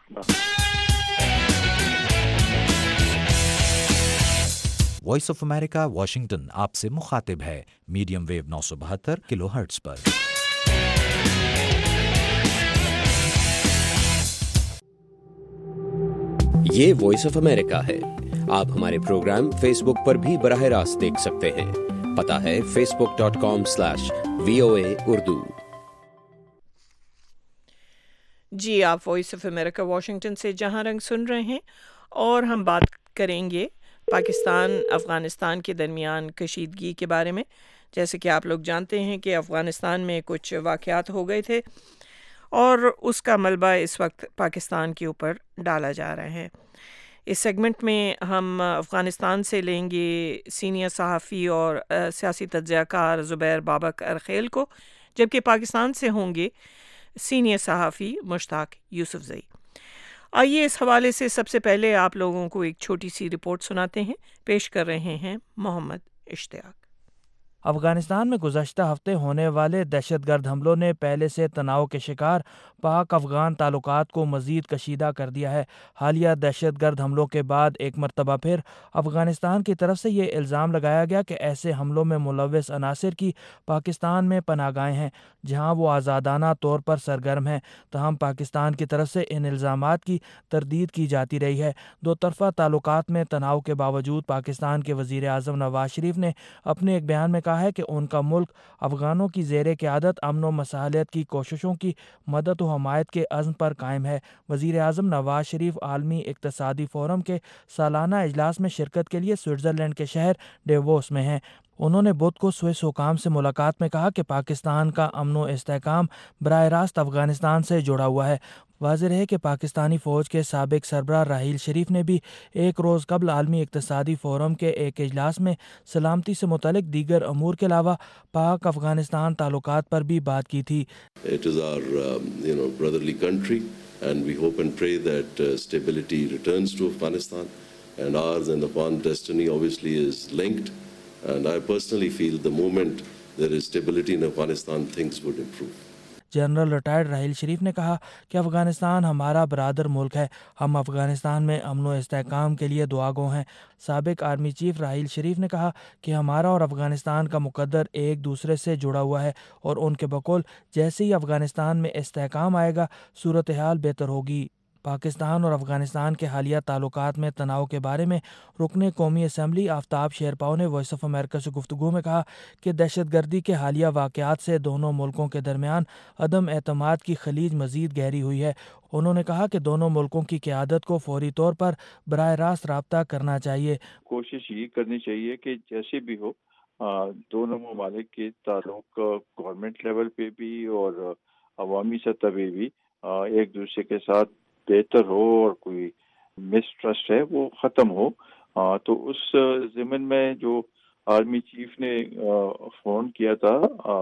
وائس آف امریکہ واشنگٹن آپ سے مخاطب ہے میڈیم ویو 972 کلو ہرٹز پر. یہ وائس آف امریکہ ہے. آپ ہمارے پروگرام فیس بک پر بھی براہ راست دیکھ سکتے ہیں. پتہ ہے facebook.com/VOA Urdu. جی آپ وائس آف امریکہ واشنگٹن سے جہاں رنگ سن رہے ہیں اور ہم بات کریں گے پاکستان افغانستان کے درمیان کشیدگی کے بارے میں. جیسے کہ آپ لوگ جانتے ہیں کہ افغانستان میں کچھ واقعات ہو گئے تھے اور اس کا ملبہ اس وقت پاکستان کے اوپر ڈالا جا رہا ہے. اس سیگمنٹ میں ہم افغانستان سے لیں گے سینئر صحافی اور سیاسی تجزیہ کار زبیر بابک ارخیل کو، جبکہ پاکستان سے ہوں گے سینئر صحافی مشتاق یوسفزئی. آئیے اس حوالے سے سب سے پہلے آپ لوگوں کو ایک چھوٹی سی رپورٹ سناتے ہیں. پیش کر رہے ہیں محمد اشتیاق. افغانستان میں گزشتہ ہفتے ہونے والے دہشت گرد حملوں نے پہلے سے تناؤ کے شکار پاک افغان تعلقات کو مزید کشیدہ کر دیا ہے. حالیہ دہشت گرد حملوں کے بعد ایک مرتبہ پھر افغانستان کی طرف سے یہ الزام لگایا گیا کہ ایسے حملوں میں ملوث عناصر کی پاکستان میں پناہ گاہیں ہیں جہاں وہ آزادانہ طور پر سرگرم ہیں. تاہم پاکستان کی طرف سے ان الزامات کی تردید کی جاتی رہی ہے. دو طرفہ تعلقات میں تناؤ کے باوجود پاکستان کے وزیر اعظم نواز شریف نے اپنے ایک بیان میں کہا ہے کہ ان کا ملک افغانوں کی زیر قیادت امن و مصالحت کی کوششوں کی مدد و حمایت کے عزم پر قائم ہے. وزیر اعظم نواز شریف عالمی اقتصادی فورم کے سالانہ اجلاس میں شرکت کے لیے سوئٹزرلینڈ کے شہر ڈیووس میں ہیں. انہوں نے بدھ کو سوئس حکام سے ملاقات میں کہا کہ پاکستان کا امن و استحکام براہ راست افغانستان سے جڑا ہوا ہے. واضح ہے کہ پاکستانی فوج کے سابق سربراہ راحیل شریف نے بھی ایک روز قبل عالمی اقتصادی فورم کے ایک اجلاس میں سلامتی سے متعلق دیگر امور کے علاوہ پاک افغانستان تعلقات پر بھی بات کی تھی. It is our brotherly country and we hope and pray that stability returns to Afghanistan, and ours and Afghan destiny obviously is linked, and I personally feel the moment there is stability in Afghanistan things would improve. General retired Raheel Sharif نے کہا کہ افغانستان ہمارا برادر ملک ہے. ہم افغانستان میں امن و استحکام کے لیے دعا گو ہیں. سابق آرمی چیف راحیل شریف نے کہا کہ ہمارا اور افغانستان کا مقدر ایک دوسرے سے جڑا ہوا ہے اور ان کے بقول جیسے ہی افغانستان میں استحکام آئے گا صورتحال بہتر ہوگی. پاکستان اور افغانستان کے حالیہ تعلقات میں تناؤ کے بارے میں رکن قومی اسمبلی آفتاب شیرپاؤ نے وائس آف امریکہ سے گفتگو میں کہا کہ دہشت گردی کے حالیہ واقعات سے دونوں ملکوں کے درمیان عدم اعتماد کی خلیج مزید گہری ہوئی ہے. انہوں نے کہا کہ دونوں ملکوں کی قیادت کو فوری طور پر براہ راست رابطہ کرنا چاہیے. کوشش یہ کرنی چاہیے کہ جیسے بھی ہو دونوں ممالک کے تعلق گورنمنٹ لیول پہ بھی اور عوامی سطح پہ بھی ایک دوسرے کے ساتھ بہتر ہو اور کوئی مسٹرسٹ ہے وہ ختم ہو. تو اس ضمن میں جو آرمی چیف نے فون کیا تھا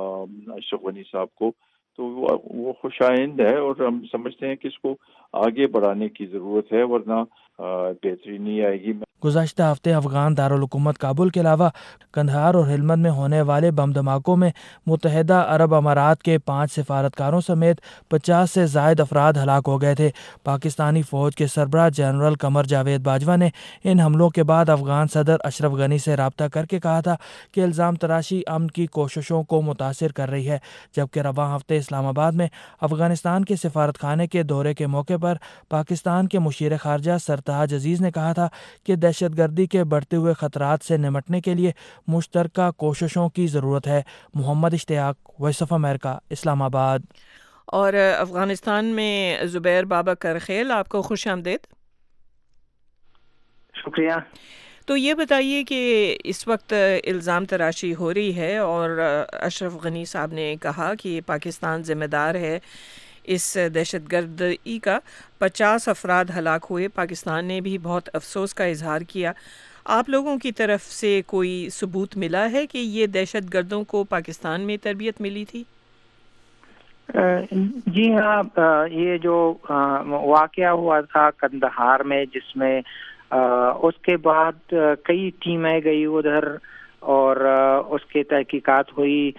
اشرف غنی صاحب کو تو وہ خوش آئند ہے اور ہم سمجھتے ہیں کہ اس کو آگے بڑھانے کی ضرورت ہے ورنہ بہتری نہیں آئے گی. گزشتہ ہفتے افغان دارالحکومت کابل کے علاوہ قندھار اور ہلمند میں ہونے والے بم دھماکوں میں متحدہ عرب امارات کے 5 سفارتکاروں سمیت 50 سے زائد افراد ہلاک ہو گئے تھے. پاکستانی فوج کے سربراہ جنرل قمر جاوید باجوہ نے ان حملوں کے بعد افغان صدر اشرف غنی سے رابطہ کر کے کہا تھا کہ الزام تراشی امن کی کوششوں کو متاثر کر رہی ہے. جبکہ رواں ہفتے اسلام آباد میں افغانستان کے سفارت خانے کے دورے کے موقع پر پاکستان کے مشیر خارجہ سرتاج عزیز نے کہا تھا کہ دہشت گردی کے بڑھتے ہوئے خطرات سے نمٹنے کے لیے مشترکہ کوششوں کی ضرورت ہے. محمد اشتیاق، وائس آف امریکہ، اسلام آباد. اور افغانستان میں زبیر بابک ارخیل، آپ کو خوش آمدید. شکریہ. تو یہ بتائیے کہ اس وقت الزام تراشی ہو رہی ہے اور اشرف غنی صاحب نے کہا کہ پاکستان ذمہ دار ہے اس دہشت گردی کا، 50 افراد ہلاک ہوئے، پاکستان نے بھی بہت افسوس کا اظہار کیا۔ آپ لوگوں کی طرف سے کوئی ثبوت ملا ہے کہ یہ دہشت گردوں کو پاکستان میں تربیت ملی تھی؟ جی ہاں، یہ جو واقعہ ہوا تھا قندھار میں، جس میں اس کے بعد کئی ٹیمیں گئی ادھر اور اس کی تحقیقات ہوئی۔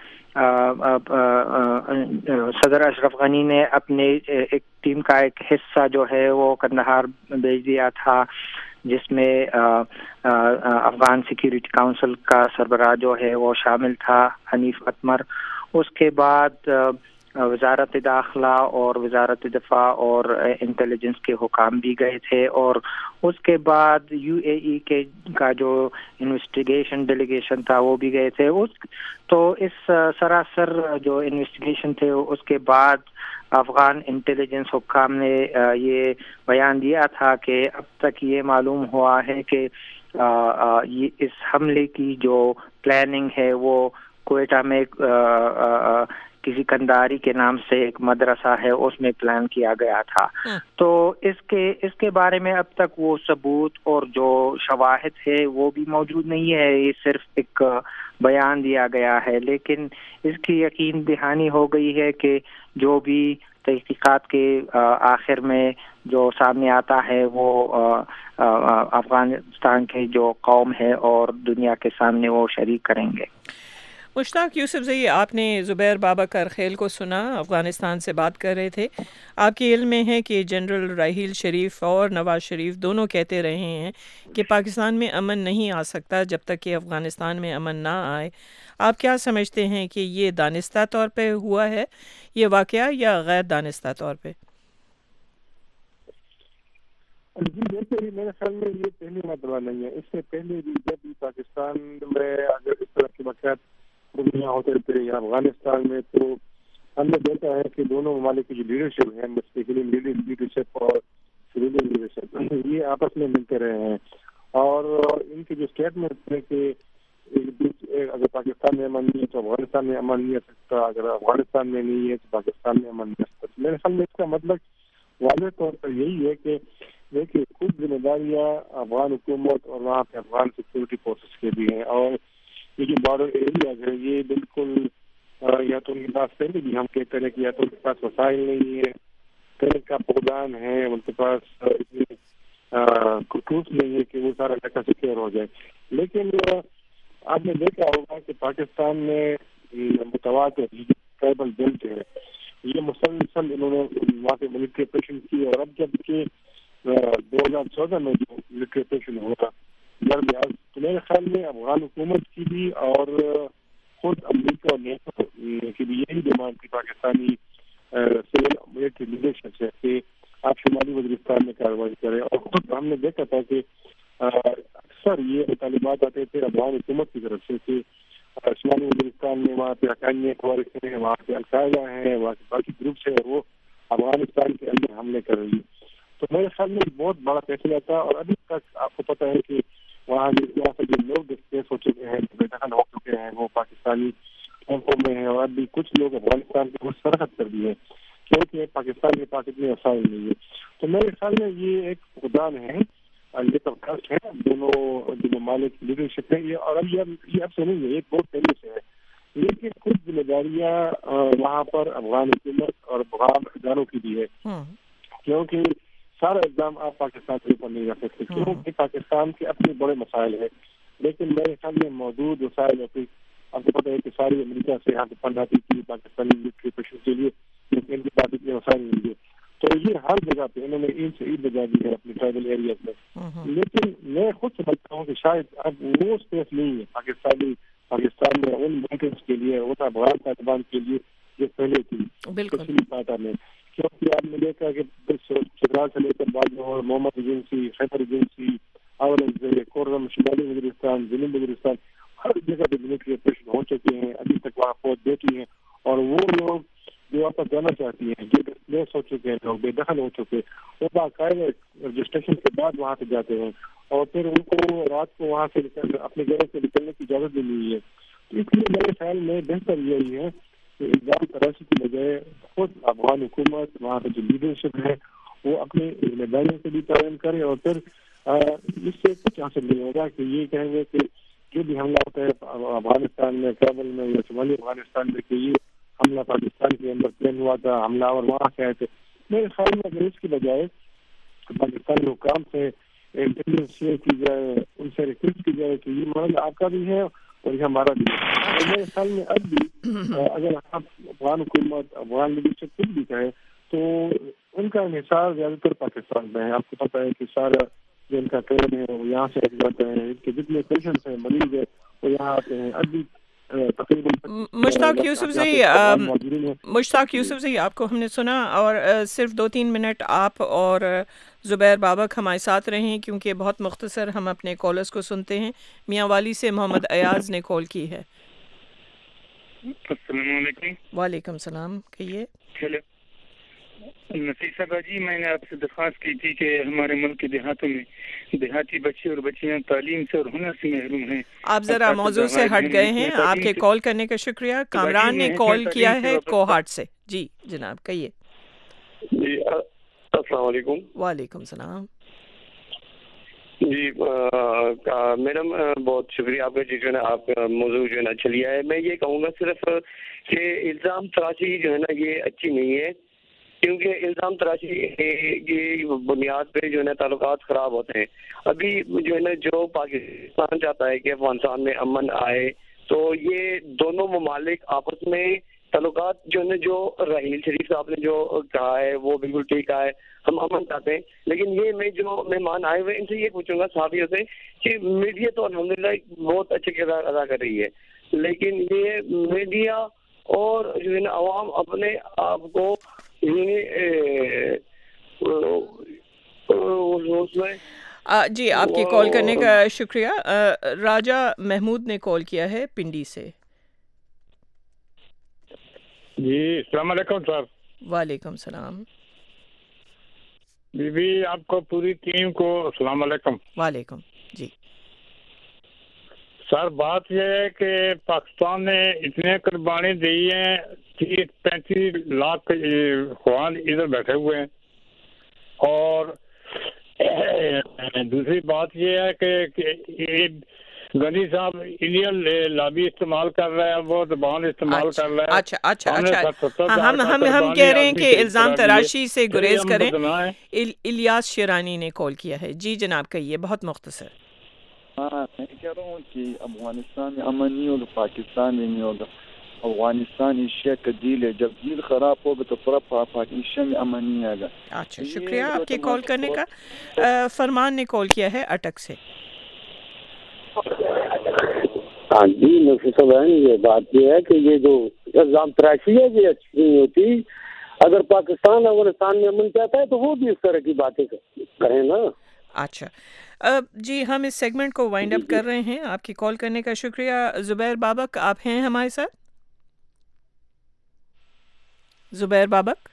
صدر اشرف غنی نے اپنے ایک ٹیم کا ایک حصہ جو ہے وہ قندھار بھیج دیا تھا، جس میں افغان سیکیورٹی کونسل کا سربراہ جو ہے وہ شامل تھا، حنیف اتمر۔ اس کے بعد وزارت داخلہ اور وزارت دفاع اور انٹیلیجنس کے حکام بھی گئے تھے، اور اس کے بعد یو اے ای کا جو انویسٹیگیشن ڈیلیگیشن تھا وہ بھی گئے تھے۔ تو اس سراسر جو انویسٹیگیشن تھے اس کے بعد افغان انٹیلیجنس حکام نے یہ بیان دیا تھا کہ اب تک یہ معلوم ہوا ہے کہ اس حملے کی جو پلاننگ ہے وہ کوئٹہ میں کسی کنداری کے نام سے ایک مدرسہ ہے، اس میں پلان کیا گیا تھا۔ تو اس کے بارے میں اب تک وہ ثبوت اور جو شواہد ہے وہ بھی موجود نہیں ہے، یہ صرف ایک بیان دیا گیا ہے، لیکن اس کی یقین دہانی ہو گئی ہے کہ جو بھی تحقیقات کے آخر میں جو سامنے آتا ہے وہ افغانستان کے جو قوم ہے اور دنیا کے سامنے وہ شریک کریں گے۔ مشتاق یوسف زئی، آپ نے زبیر بابا کرخیل کو سنا، افغانستان سے بات کر رہے تھے۔ آپ کے علم میں ہے کہ جنرل راحیل شریف اور نواز شریف دونوں کہتے رہے ہیں کہ پاکستان میں امن نہیں آ سکتا جب تک کہ افغانستان میں امن نہ آئے۔ آپ کیا سمجھتے ہیں کہ یہ دانستہ طور پہ ہوا ہے یہ واقعہ یا غیر دانستہ طور پہ؟ جی دیکھیے، میرے خیال میں یہ پہلی مرتبہ نہیں ہے، اس سے پہلے بھی جب بھی پاکستان میں اگر اس طرح کے واقعات دنیا ہوتے تھے یا افغانستان میں، تو ہم نے دیکھا ہے کہ دونوں ممالک کی جو لیڈرشپ ہے، اسپیشلی لیڈرشپ اور سویلین لیڈرشپ، یہ آپس میں ملتے رہے ہیں، اور ان کی جو اسٹیٹمنٹ ہے کہ اگر پاکستان میں امن نہیں ہے تو افغانستان میں امن نہیں آ سکتا، اگر افغانستان میں نہیں ہے تو پاکستان میں امن نہیں آ سکتا۔ میرے خیال میں اس کا مطلب واضح طور پر یہی ہے کہ دیکھیے خود ذمہ داریاں افغان حکومت اور وہاں پہ افغان سیکورٹی فورسز کے بھی ہیں، اور یہ جو بارڈر ایریاز ہے یہ بالکل یا تو ان کے پاس پہلے بھی ہم کہتے ہیں کہ یا تو ان کے پاس وسائل نہیں ہے، تیل کا فقدان ہے، ان کے پاس اتنی ٹروپس نہیں ہے کہ وہ سارا علاقہ سیکیور ہو جائے۔ لیکن آپ نے دیکھا ہوگا کہ پاکستان میں متواتر ٹرائبل بیلٹ ہے، یہ مسلسل انہوں نے وہاں پہ ملٹری آپریشن کی، اور اب جب کہ 2014 میں جو ملٹری آپریشن ہوا درمیان، تو میرے خیال میں افغان حکومت کی بھی اور خود امریکہ اور نیٹو کی بھی یہی ڈیمانڈ تھی پاکستانی سول ملٹری لیڈرشپ سے کہ آپ شمالی وزیرستان میں کارروائی کریں، اور خود ہم نے دیکھا تھا کہ اکثر یہ مطالبات آتے تھے افغان حکومت کی طرف سے کہ شمالی وزیرستان میں وہاں پہ حقانیت وارث ہیں، وہاں پہ القاعدہ ہیں، وہاں کے باقی گروپس ہیں، اور وہ افغانستان کے اندر حملے کر رہی ہے۔ تو میرے خیال میں بہت بڑا فیصلہ تھا، اور ابھی تک آپ کو پتہ ہے کہ وہاں سے جو لوگ ڈسپلیس ہو چکے ہیں، بے دخل ہو چکے ہیں، وہ پاکستانی کیمپوں میں ہیں، اور ابھی کچھ لوگ افغانستان کی وہ سرحد کر دی ہے کیونکہ پاکستان کے پاس اتنے وسائل نہیں ہے۔ تو میرے خیال میں یہ ایک فقدان ہے، یہ طبقات ہے دونوں جو ممالک لیڈرشپ ہے، یہ اور اب یہ اب سے نہیں ہے، یہ بہت پہلے سے ہے، لیکن کچھ ذمہ داریاں وہاں پر افغان حکومت اور افغان اداروں کی بھی ہے، کیونکہ سارا اقدام آپ پاکستان کے اوپر نہیں رکھ سکتے، کیونکہ پاکستان کے اپنے بڑے مسائل ہیں، لیکن میرے خیال میں موجود وسائل ہوتے آپ کو پتہ ہے کہ ساری امریکہ سے یہاں پہ فنڈ آتی تھی پاکستانی ملٹری آپریشن کے لیے، لیکن ان کے پاس اتنے وسائل نہیں ہے، تو یہ ہر جگہ پہ انہوں نے اینٹ سے اینٹ بجا دی ہے اپنے ٹرائبل ایریاز میں۔ لیکن میں خود سمجھتا ہوں کہ شاید اب وہ اسپیس نہیں ہے پاکستان میں ان ملٹنس کے لیے، ان افغان طالبان کے لیے جو پہلے تھی کشمیر پاٹا میں، کیونکہ آپ نے دیکھا کہ چترال سے لے کر باجوڑ، محمد ایجنسی، خیبر ایجنسی، کورم، شمالی وزیرستان، جنوبی وزیرستان، ہر جگہ پہ ملٹری آپریشن ہو چکے ہیں، ابھی تک وہاں فوج بیٹھی ہیں، اور وہ لوگ جو واپس جانا چاہتی ہیں، جو ڈسپلیس ہو چکے ہیں، لوگ بے دخل ہو چکے، وہ باقاعدہ رجسٹریشن کے بعد وہاں پہ جاتے ہیں، اور پھر ان کو رات کو وہاں سے اپنے گھر سے نکلنے کی اجازت بھی نہیں ہے. تو اس لیے میرے خیال میں بہتر یہی ہے کہ الزام تراشی کی بجائے خود افغان حکومت وہاں پہ جو لیڈرشپ ہے وہ اپنی ذمہ داریوں سے بھی تعین کرے, اور پھر اس سے کچھ حاصل نہیں ہوگا کہ یہ کہیں گے کہ جو بھی حملہ ہوتا ہے افغانستان میں, کابل میں یا شمالی افغانستان میں, کہ یہ حملہ پاکستان کے اندر پلان ہوا تھا, حملہ اور وہاں سے آئے تھے. میرے خیال میں اگر اس کی بجائے پاکستانی حکام سے انٹیلیجنس شیئر کی جائے, ان سے ریکویسٹ کی جائے کہ یہ معاملہ آپ کا بھی ہے اور یہ ہمارا بھی ہے. اور میرے خیال میں اب بھی اگر آپ افغان حکومت افغان لیڈرشپ کچھ بھی کہے تو ان کا انحصار زیادہ تر پاکستان میں ہے. آپ کو پتہ ہے کہ سارا جو ان کا ٹرین ہے وہ یہاں سے جاتے ہیں, ان کے جتنے پیشنٹس ہیں مریض ہیں وہ یہاں آتے ہیں. ابھی مشتاق یوسف سے آپ کو ہم نے سنا, اور صرف 2-3 منٹ آپ اور زبیر بابک ہمارے ساتھ رہیں کیونکہ بہت مختصر ہم اپنے کالرز کو سنتے ہیں. میاں والی سے محمد ایاز نے کال کی ہے. السلام علیکم. وعلیکم السلام. کہیے. ہیلو نفیسہ باجی, میں نے آپ سے درخواست کی تھی کہ ہمارے ملک کے دیہاتوں میں دیہاتی بچے اور بچیاں تعلیم سے اور ہنر سے محروم ہیں. آپ ذرا موضوع سے ہٹ گئے ہیں. آپ کے کال کرنے کا شکریہ. کامران نے کال کیا ہے کوہاٹ سے. جی جناب کہیے. جی السلام علیکم. وعلیکم السلام. جی میڈم بہت شکریہ آپ کا جو ہے نا آپ کا موضوع جو ہے نا اچھا لیا ہے. میں یہ کہوں گا صرف کہ الزام تراشی جو ہے نا یہ اچھی نہیں ہے, کیونکہ الزام تراشی کی بنیاد پہ جو ہے نا تعلقات خراب ہوتے ہیں. ابھی جو ہے نا جو پاکستان چاہتا ہے کہ افغانستان میں امن آئے, تو یہ دونوں ممالک آپس میں تعلقات جو ہے نا, جو راحیل شریف صاحب نے جو کہا ہے وہ بالکل ٹھیک کہا ہے, ہم امن چاہتے ہیں. لیکن یہ میں جو مہمان آئے ہوئے ان سے یہ پوچھوں گا صحافیوں سے کہ میڈیا تو الحمدللہ بہت اچھے کردار ادا کر رہی ہے, لیکن یہ میڈیا اور جو ہے نا عوام اپنے آپ کو جی آپ کی کال کرنے کا شکریہ. راجہ محمود نے کال کیا ہے پنڈی سے. جی السلام علیکم سر. وعلیکم السلام. بی بی آپ کو پوری ٹیم کو السلام علیکم. وعلیکم. جی سر بات یہ ہے کہ پاکستان نے اتنے قربانی دی ہیں, 30-35 لاکھ خوان ادھر بیٹھے ہوئے ہیں, اور دوسری بات یہ ہے کہ غنی صاحب انڈین لابی استعمال کر رہے ہیں, وہ زبان استعمال کر رہے ہیں. اچھا ہم کہہ رہے ہیں کہ الزام تراشی سے گریز کریں. الیاس شیرانی نے کال کیا ہے. جی جناب کہیے بہت مختصر. میں کہہ رہا ہوں کہ افغانستان میں امن نہیں ہوگا, پاکستان میں نہیں ہوگا. افغانستان ایشیا کا جیل ہے, جب جیل خراب ہوگا تو پورا پاکستان میں امن نہیں آئے گا. اچھا شکریہ آپ کی کال کرنے کا. فرمان نے کال کیا ہے اٹک سے. ہاں جی نفیسہ بہن, یہ بات یہ ہے کہ یہ جو الزام تراشی ہے یہ اچھی نہیں ہوتی. اگر پاکستان افغانستان میں امن چاہتا ہے تو وہ بھی اس طرح کی باتیں کریں نا. اچھا جی ہم اس سیگمنٹ کو وائنڈ اپ کر رہے ہیں. آپ کی کال کرنے کا شکریہ. زبیر بابک آپ ہیں ہمارے ساتھ. زبیر بابک.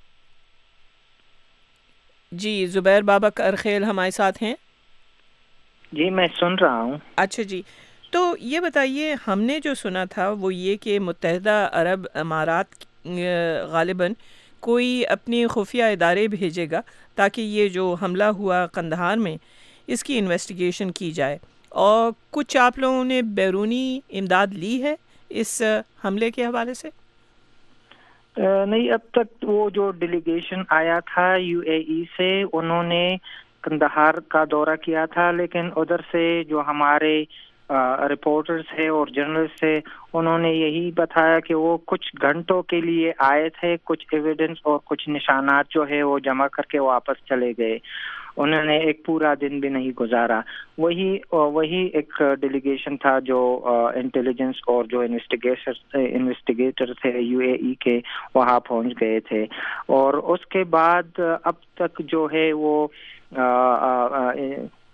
جی زبیر بابک ارخیل ہمارے ساتھ ہیں. جی میں سن رہا ہوں. اچھا جی تو یہ بتائیے, ہم نے جو سنا تھا وہ یہ کہ متحدہ عرب امارات غالباً کوئی اپنی خفیہ ادارے بھیجے گا تاکہ یہ جو حملہ ہوا قندھار میں اس کی انویسٹیگیشن کی جائے. اور کچھ آپ لوگوں نے بیرونی امداد لی ہے اس حملے کے حوالے سے؟ نہیں, اب تک وہ جو ڈیلیگیشن آیا تھا UAE سے انہوں نے قندھار کا دورہ کیا تھا, لیکن ادھر سے جو ہمارے رپورٹرز ہے اور جرنلسٹ ہے انہوں نے یہی بتایا کہ وہ کچھ گھنٹوں کے لیے آئے تھے, کچھ ایویڈنس اور کچھ نشانات جو ہے وہ جمع کر کے واپس چلے گئے. انہوں نے ایک پورا دن بھی نہیں گزارا. وہی ایک ڈیلیگیشن تھا جو انٹیلیجنس اور جو انویسٹیگیٹر تھے UAE کے وہاں پہنچ گئے تھے. اور اس کے بعد اب تک جو ہے وہ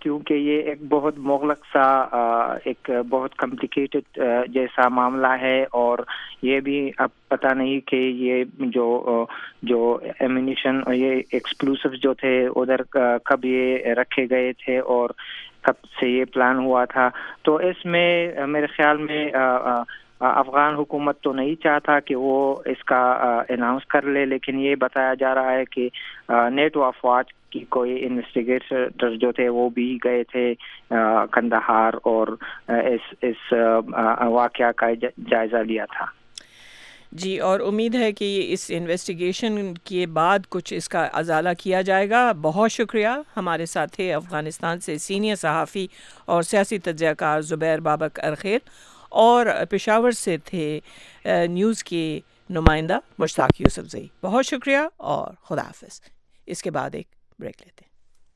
کیونکہ یہ ایک بہت مغلق سا ایک بہت کمپلیکیٹڈ جیسا معاملہ ہے، اور یہ بھی اب پتہ نہیں کہ یہ جو ایمونیشن اور یہ ایکسپلوسیو جو تھے ادھر کب یہ رکھے گئے تھے اور کب سے یہ پلان ہوا تھا. تو اس میں میرے خیال میں افغان حکومت تو نہیں چاہتا کہ وہ اس کا اناؤنس کر لے، لیکن یہ بتایا جا رہا ہے کہ نیٹو افواج کی کوئی انویسٹیگیٹر جو تھے وہ بھی گئے تھے کندہار اور اس واقعہ کا جائزہ لیا تھا. جی، اور امید ہے کہ اس انویسٹیگیشن کے بعد کچھ اس کا ازالہ کیا جائے گا. بہت شکریہ. ہمارے ساتھ تھے افغانستان سے سینئر صحافی اور سیاسی تجزیہ کار زبیر بابک ارخیل، اور پشاور سے تھے نیوز کے نمائندہ مشتاق یوسفزئی. بہت شکریہ اور خدا حافظ. اس کے بعد ایک بریک لیتے ہیں.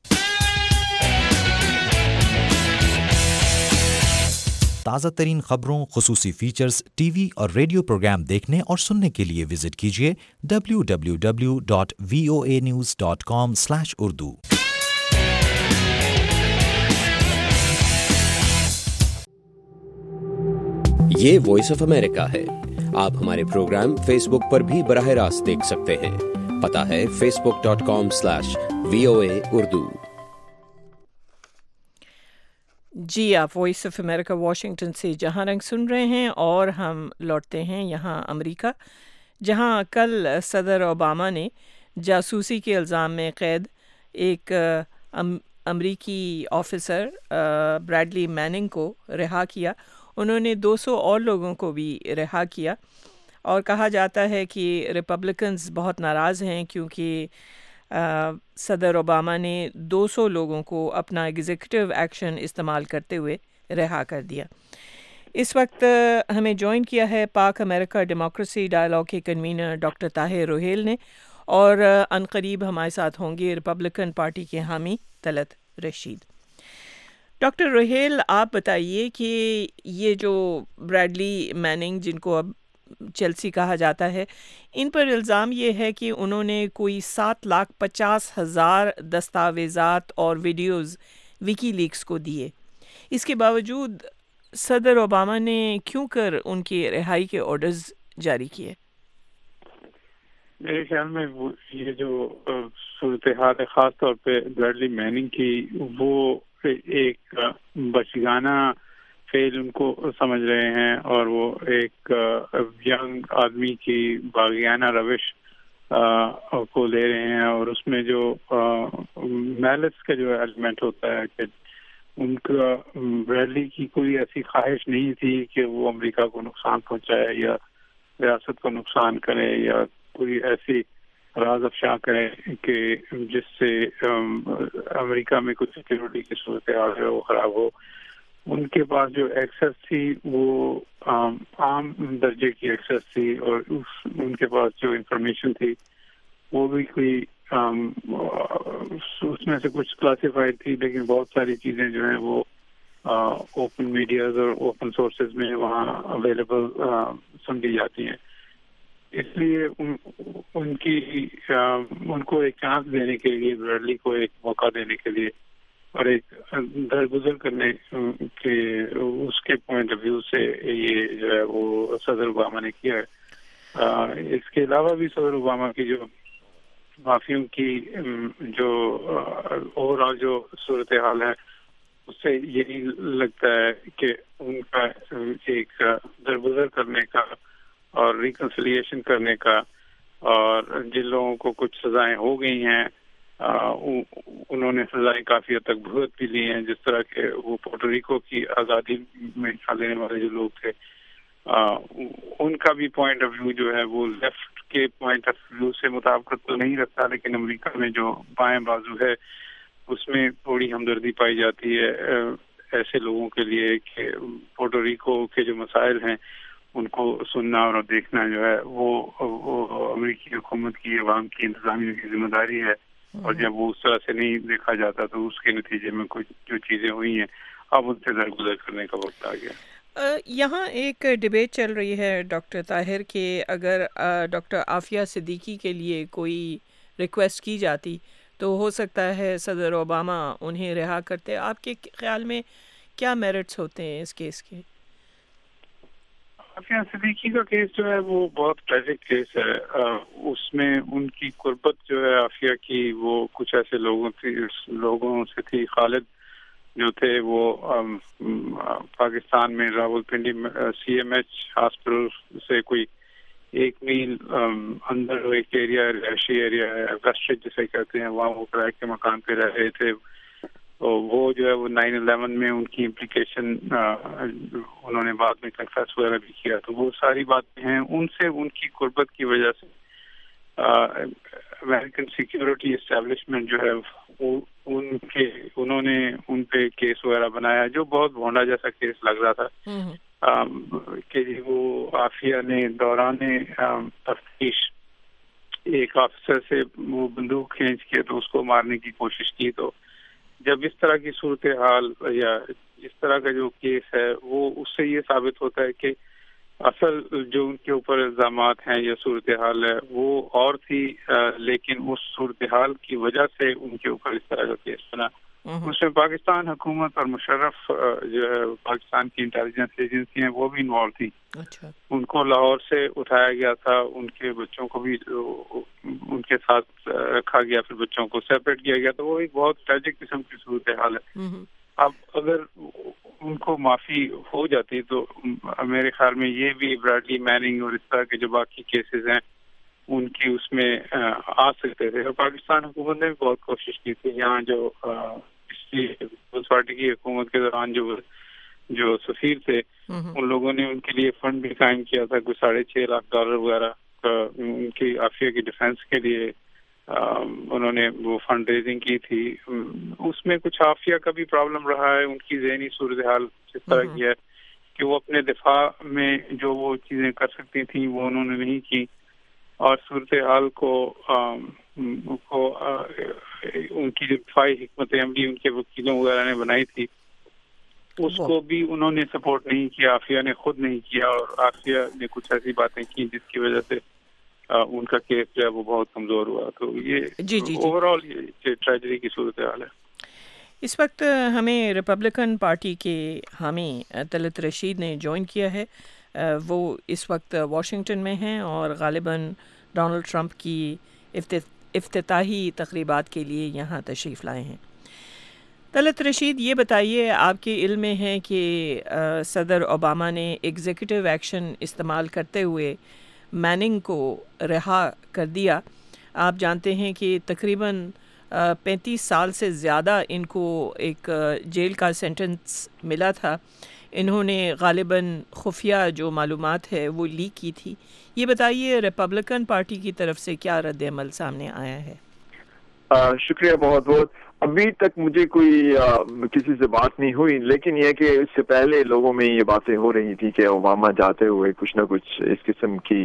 تازہ ترین خبروں، خصوصی فیچرز، ٹی وی اور ریڈیو پروگرام دیکھنے اور سننے کے لیے وزٹ کیجیے www.voanews.com/urdu. یہ وائس آف امریکہ ہے. آپ ہمارے پروگرام فیس بک پر بھی براہ راست دیکھ سکتے ہیں. پتہ ہے facebook.com/VOA Urdu. جی، آپ وائس آف امریکہ واشنگٹن سے جہاں رنگ سن رہے ہیں، اور ہم لوٹتے ہیں یہاں امریکہ، جہاں کل صدر اوباما نے جاسوسی کے الزام میں قید ایک امریکی آفیسر بریڈلی میننگ کو رہا کیا. انہوں نے 200 اور لوگوں کو بھی رہا کیا، اور کہا جاتا ہے کہ ریپبلکنز بہت ناراض ہیں کیونکہ صدر اوباما نے 200 لوگوں کو اپنا ایگزیکٹو ایکشن استعمال کرتے ہوئے رہا کر دیا. اس وقت ہمیں جوائن کیا ہے پاک امریکہ ڈیموکریسی ڈائلاگ کے کنوینر ڈاکٹر طاہر روہیل نے، اور عنقریب ہمارے ساتھ ہوں گے ریپبلکن پارٹی کے حامی طلعت رشید. ڈاکٹر روہیل، آپ بتائیے کہ یہ جو بریڈلی میننگ، جن کو اب چیلسی کہا جاتا ہے، ان پر الزام یہ ہے کہ انہوں نے کوئی 7,50,000 دستاویزات اور ویڈیوز وکی لیکس کو دیے. اس کے باوجود صدر اوباما نے کیوں کر ان کی رہائی کے آرڈرز جاری کیے؟ میرے خیال میں یہ جو صورتحال ہے خاص طور پہ بریڈلی میننگ کی، وہ ایک بچگانہ فیل ان کو سمجھ رہے ہیں، اور وہ ایک ینگ آدمی کی باغیانہ روش کو لے رہے ہیں، اور اس میں جو میلس کا جو ایلیمنٹ ہوتا ہے کہ ان کا بریڈلی کی کوئی ایسی خواہش نہیں تھی کہ وہ امریکہ کو نقصان پہنچائے یا ریاست کو نقصان کرے یا کوئی ایسی راز افشاں کرے کہ جس سے امریکہ میں کچھ سیکورٹی کی صورتحال ہے وہ خراب ہو. ان کے پاس جو ایکسس تھی وہ عام درجے کی ایکسس تھی، اور ان کے پاس جو انفارمیشن تھی وہ بھی کوئی اس میں سے کچھ کلاسیفائڈ تھی، لیکن بہت ساری چیزیں جو ہیں وہ اوپن میڈیاز اور اوپن سورسز میں وہاں اویلیبل سمجھی جاتی ہیں. اس لیے ان کو ایک چانس دینے کے لیے، بریڈلی کو ایک موقع دینے کے لیے اور ایک درگزر کرنے کے اس کے پوائنٹ آف ویو سے یہ جو ہے وہ صدر اوباما نے کیا ہے. اس کے علاوہ بھی صدر اوباما کی جو معافیوں کی جو اوور آل جو صورتحال ہے، اس سے یہی لگتا ہے کہ ان کا ایک درگزر کرنے کا اور ریکنسیلیشن کرنے کا، اور جن لوگوں کو کچھ سزائیں ہو گئی ہیں انہوں نے سزائیں کافی حد تک بھگت بھی لی ہیں، جس طرح کہ وہ پورٹوریکو کی آزادی میں حصہ لینے والے جو لوگ تھے ان کا بھی پوائنٹ آف ویو جو ہے وہ لیفٹ کے پوائنٹ آف ویو سے مطابقت تو نہیں رکھتا، لیکن امریکہ میں جو بائیں بازو ہے اس میں تھوڑی ہمدردی پائی جاتی ہے ایسے لوگوں کے لیے کہ پورٹوریکو کے جو مسائل ہیں ان کو سننا اور دیکھنا جو ہے وہ امریکی حکومت کی، عوام کی، انتظامیہ کی ذمہ داری ہے. اور جب وہ اس طرح سے نہیں دیکھا جاتا تو اس کے نتیجے میں کچھ جو چیزیں ہوئی ہیں اب ان سے درگزر کرنے کا وقت آ گیا. یہاں ایک ڈیبیٹ چل رہی ہے ڈاکٹر طاہر کہ اگر ڈاکٹر عافیہ صدیقی کے لیے کوئی ریکویسٹ کی جاتی تو ہو سکتا ہے صدر اوباما انہیں رہا کرتے. آپ کے خیال میں کیا میرٹس ہوتے ہیں اس کیس کے؟ عافیہ صدیقی کا کیس جو ہے وہ بہت ٹریجک کیس ہے. اس میں ان کی قربت جو ہے عافیہ کی وہ کچھ ایسے لوگوں سے تھی. خالد جو تھے وہ پاکستان میں Rawalpindi C M H hospital سے کوئی 1 میل اندر ایک ایریا رہائشی ایریا ہے ویسٹریج جسے کہتے ہیں, وہاں وہ کرائے کے مکان پہ رہ رہے تھے. وہ جو ہے وہ 9/11 میں ان کی امپلیکیشن انہوں نے بعد میں کنفیس وغیرہ بھی کیا. تو وہ ساری باتیں ہیں. ان سے ان کی قربت کی وجہ سے امریکن سیکیورٹی اسٹیبلشمنٹ جو ہے انہوں نے ان پہ کیس وغیرہ بنایا جو بہت بھونڈا جیسا کیس لگ رہا تھا کہ وہ عافیہ نے دوران تفتیش ایک آفیسر سے وہ بندوق کھینچ کے تو اس کو مارنے کی کوشش کی. تو جب اس طرح کی صورتحال یا اس طرح کا جو کیس ہے وہ اس سے یہ ثابت ہوتا ہے کہ اصل جو ان کے اوپر الزامات ہیں یا صورتحال ہے وہ اور تھی, لیکن اس صورتحال کی وجہ سے ان کے اوپر اس طرح کا کیس بنا. اس میں پاکستان حکومت اور مشرف جو ہے پاکستان کی انٹیلیجنس ایجنسی ہیں وہ بھی انوالو تھی. ان کو لاہور سے اٹھایا گیا تھا, ان کے بچوں کو بھی ان کے ساتھ رکھا گیا, پھر بچوں کو سیپریٹ کیا گیا. تو وہ ایک بہت ٹریجک قسم کی صورتحال ہے. اب اگر ان کو معافی ہو جاتی تو میرے خیال میں یہ بھی براڈلی میننگ اور اس طرح کے جو باقی کیسز ہیں ان کی اس میں آ سکتے تھے. اور پاکستان حکومت نے بھی بہت کوشش کی تھی. یہاں جو پیپلز پارٹی کی حکومت کے دوران جو سفیر تھے ان لوگوں نے ان کے لیے فنڈ بھی قائم کیا تھا, کوئی $6.5 لاکھ وغیرہ ان کی عافیہ کی ڈیفینس کے لیے انہوں نے وہ فنڈ ریزنگ کی تھی. اس میں کچھ عافیہ کا بھی پرابلم رہا ہے. ان کی ذہنی صورتحال اس طرح کی ہے کہ وہ اپنے دفاع میں جو وہ چیزیں کر سکتی تھیں وہ انہوں نے نہیں کی, اور صورتحال کو ان کی جو دفاعی حکمت عملی ان کے وکیلوں وغیرہ نے بنائی تھی اس کو بھی انہوں نے سپورٹ نہیں کیا. عافیہ نے خود نہیں کیا, اور عافیہ نے کچھ ایسی باتیں کی جس کی وجہ سے ان کا کیس جو ہے وہ بہت کمزور ہوا. تو یہ اوور آل یہ ٹریجڈی کی صورتحال ہے. اس وقت ہمیں ریپبلکن پارٹی کے حامی طلعت رشید نے جوائن کیا ہے. وہ اس وقت واشنگٹن میں ہیں اور غالباً ڈونلڈ ٹرمپ کی افتتاحی تقریبات کے لیے یہاں تشریف لائے ہیں. طلعت رشید, یہ بتائیے, آپ کے علم میں ہے کہ صدر اوباما نے ایگزیکٹو ایکشن استعمال کرتے ہوئے میننگ کو رہا کر دیا. آپ جانتے ہیں کہ تقریباً 35 سال سے زیادہ ان کو ایک جیل کا سینٹنس ملا تھا. انہوں نے غالباً خفیہ جو معلومات ہے وہ لیک کی تھی. یہ بتائیے ریپبلکن پارٹی کی طرف سے کیا رد عمل سامنے آیا ہے؟ شکریہ بہت بہت. ابھی تک مجھے کوئی کسی سے بات نہیں ہوئی, لیکن یہ کہ اس سے پہلے لوگوں میں یہ باتیں ہو رہی تھی کہ اوباما جاتے ہوئے کچھ نہ کچھ اس قسم کی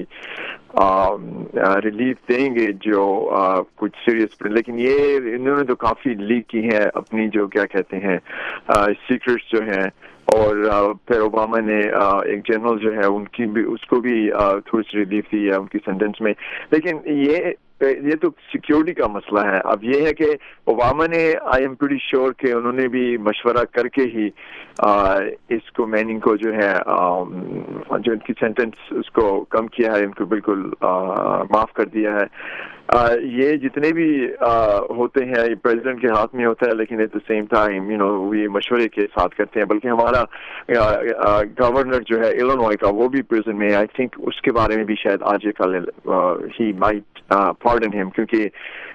ریلیف دیں گے جو کچھ سیریس, لیکن یہ انہوں نے تو کافی لیک کی ہے اپنی جو کیا کہتے ہیں سیکرٹس جو ہیں. اور پھر اوباما نے ایک جنرل جو ہے ان کی بھی اس کو بھی تھوڑی سی ریلیف دی ہے ان کی سینٹنس میں. لیکن یہ تو سیکیورٹی کا مسئلہ ہے. اب یہ ہے کہ اوباما نے آئی ایم پریٹی شیور کہ انہوں نے بھی مشورہ کر کے ہی اس کو میننگ کو جو ہے جو ان کی سینٹنس اس کو کم کیا ہے, ان کو بالکل معاف کر دیا ہے. یہ جتنے بھی ہوتے ہیں یہ پریزیڈنٹ کے ہاتھ میں ہوتا ہے, لیکن ایٹ دا سیم ٹائم یہ مشورے کے ساتھ کرتے ہیں. بلکہ ہمارا گورنر جو ہے الینوائے کا وہ بھی پریزن میں, آئی تھنک اس کے بارے میں بھی شاید آج کل ہی مائٹ پارڈن ہم, کیونکہ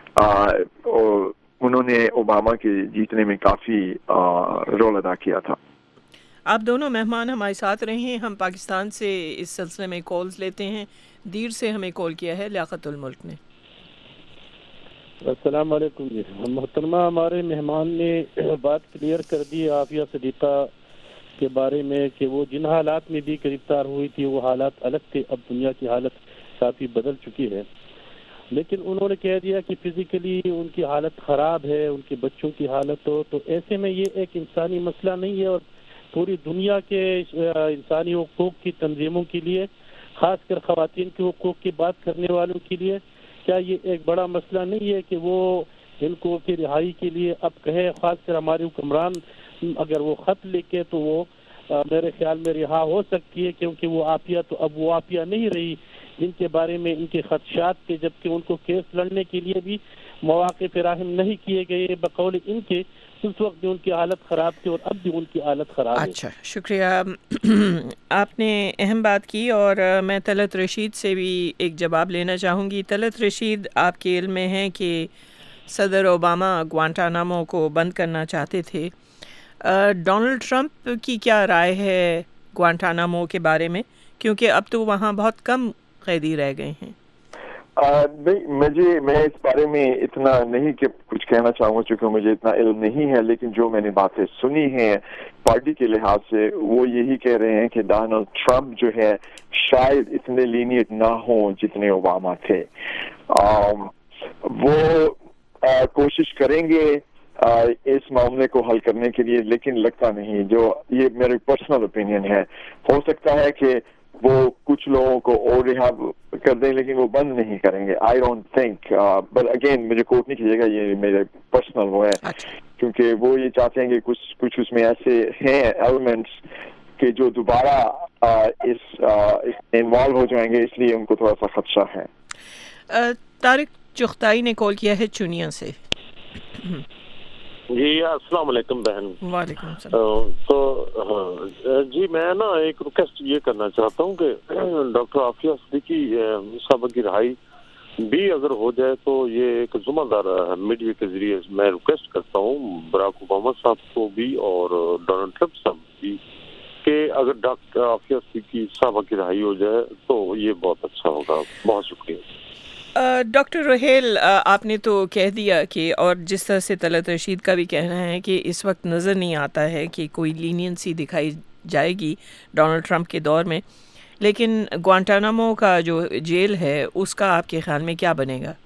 انہوں نے اوباما کے جیتنے میں کافی رول ادا کیا تھا. آپ دونوں مہمان ہمارے ساتھ رہے ہیں. ہم پاکستان سے اس سلسلے میں کالز لیتے ہیں. دیر سے ہمیں کال کیا ہے لیاقت الملک نے. السلام علیکم جی. محترمہ, ہمارے مہمان نے بات کلیئر کر دی عافیہ صدیقہ کے بارے میں کہ وہ جن حالات میں بھی گرفتار ہوئی تھی وہ حالات الگ تھے. اب دنیا کی حالت کافی بدل چکی ہے, لیکن انہوں نے کہہ دیا کہ فزیکلی ان کی حالت خراب ہے, ان کے بچوں کی حالت ہو. تو ایسے میں یہ ایک انسانی مسئلہ نہیں ہے, اور پوری دنیا کے انسانی حقوق کی تنظیموں کے لیے, خاص کر خواتین کے حقوق کی بات کرنے والوں کے لیے, کیا یہ ایک بڑا مسئلہ نہیں ہے کہ وہ ان کو پھر رہائی کے لیے اب کہے، خاص کر ہمارے حکمران اگر وہ خط لکھے تو وہ میرے خیال میں رہا ہو سکتی ہے، کیونکہ وہ عافیہ تو اب وہ عافیہ نہیں رہی جن کے بارے میں ان کے خدشات تھے، جبکہ ان کو کیس لڑنے کے لیے بھی مواقع فراہم نہیں کیے گئے بقول ان کے اس وقت بھی ان کی حالت خراب تھی اور اب بھی ان کی حالت خراب ہے۔ اچھا، شکریہ، آپ نے اہم بات کی، اور میں طلعت رشید سے بھی ایک جواب لینا چاہوں گی۔ طلعت رشید، آپ کے علم میں ہے کہ صدر اوباما گوانٹانامو کو بند کرنا چاہتے تھے، ڈونلڈ ٹرمپ کی کیا رائے ہے گوانٹانامو کے بارے میں، کیونکہ اب تو وہاں بہت کم قیدی رہ گئے ہیں؟ نہیں، میں اس بارے میں اتنا نہیں کہ کچھ کہنا چاہوں گا چونکہ مجھے اتنا علم نہیں ہے، لیکن جو میں نے باتیں سنی ہیں پارٹی کے لحاظ سے وہ یہی کہہ رہے ہیں کہ ڈونلڈ ٹرمپ جو ہے شاید اتنے لینیٹ نہ ہوں جتنے اوباما تھے۔ وہ کوشش کریں گے اس معاملے کو حل کرنے کے لیے، لیکن لگتا نہیں، جو یہ میری پرسنل اوپینین ہے، ہو سکتا ہے کہ وہ کچھ لوگوں کو اور رہا کر دیں لیکن وہ بند نہیں کریں گے۔ I don't think, but again مجھے کوٹ نہیں کیجیے گا، یہ میرے پرسنل وہ ہے، کیونکہ وہ یہ چاہتے ہیں کہ کچھ اس میں ایسے ہیں ایلیمنٹس کہ جو دوبارہ اس انوالو ہو جائیں گے، اس لیے ان کو تھوڑا سا خدشہ ہے۔ طارق چغتائی نے کال کیا ہے چونیا سے۔ جی السلام علیکم بہن۔ وعلیکم السلام۔ تو جی میں نا ایک ریکویسٹ یہ کرنا چاہتا ہوں کہ ڈاکٹر عافیہ صدیقی صاحب کی رہائی بھی اگر ہو جائے تو یہ ایک ذمہ دار میڈیا کے ذریعے میں ریکویسٹ کرتا ہوں براک اوباما صاحب کو بھی اور ڈونلڈ ٹرمپ صاحب بھی کہ اگر ڈاکٹر عافیہ صدیقی صاحب کی رہائی ہو جائے تو یہ بہت اچھا ہوگا۔ بہت شکریہ۔ ڈاکٹر روہیل، آپ نے تو کہہ دیا کہ، اور جس طرح سے طلعت رشید کا بھی کہنا ہے کہ اس وقت نظر نہیں آتا ہے کہ کوئی لینینسی دکھائی جائے گی ڈونلڈ ٹرمپ کے دور میں، لیکن گوانٹانامو کا جو جیل ہے اس کا آپ کے خیال میں کیا بنے گا؟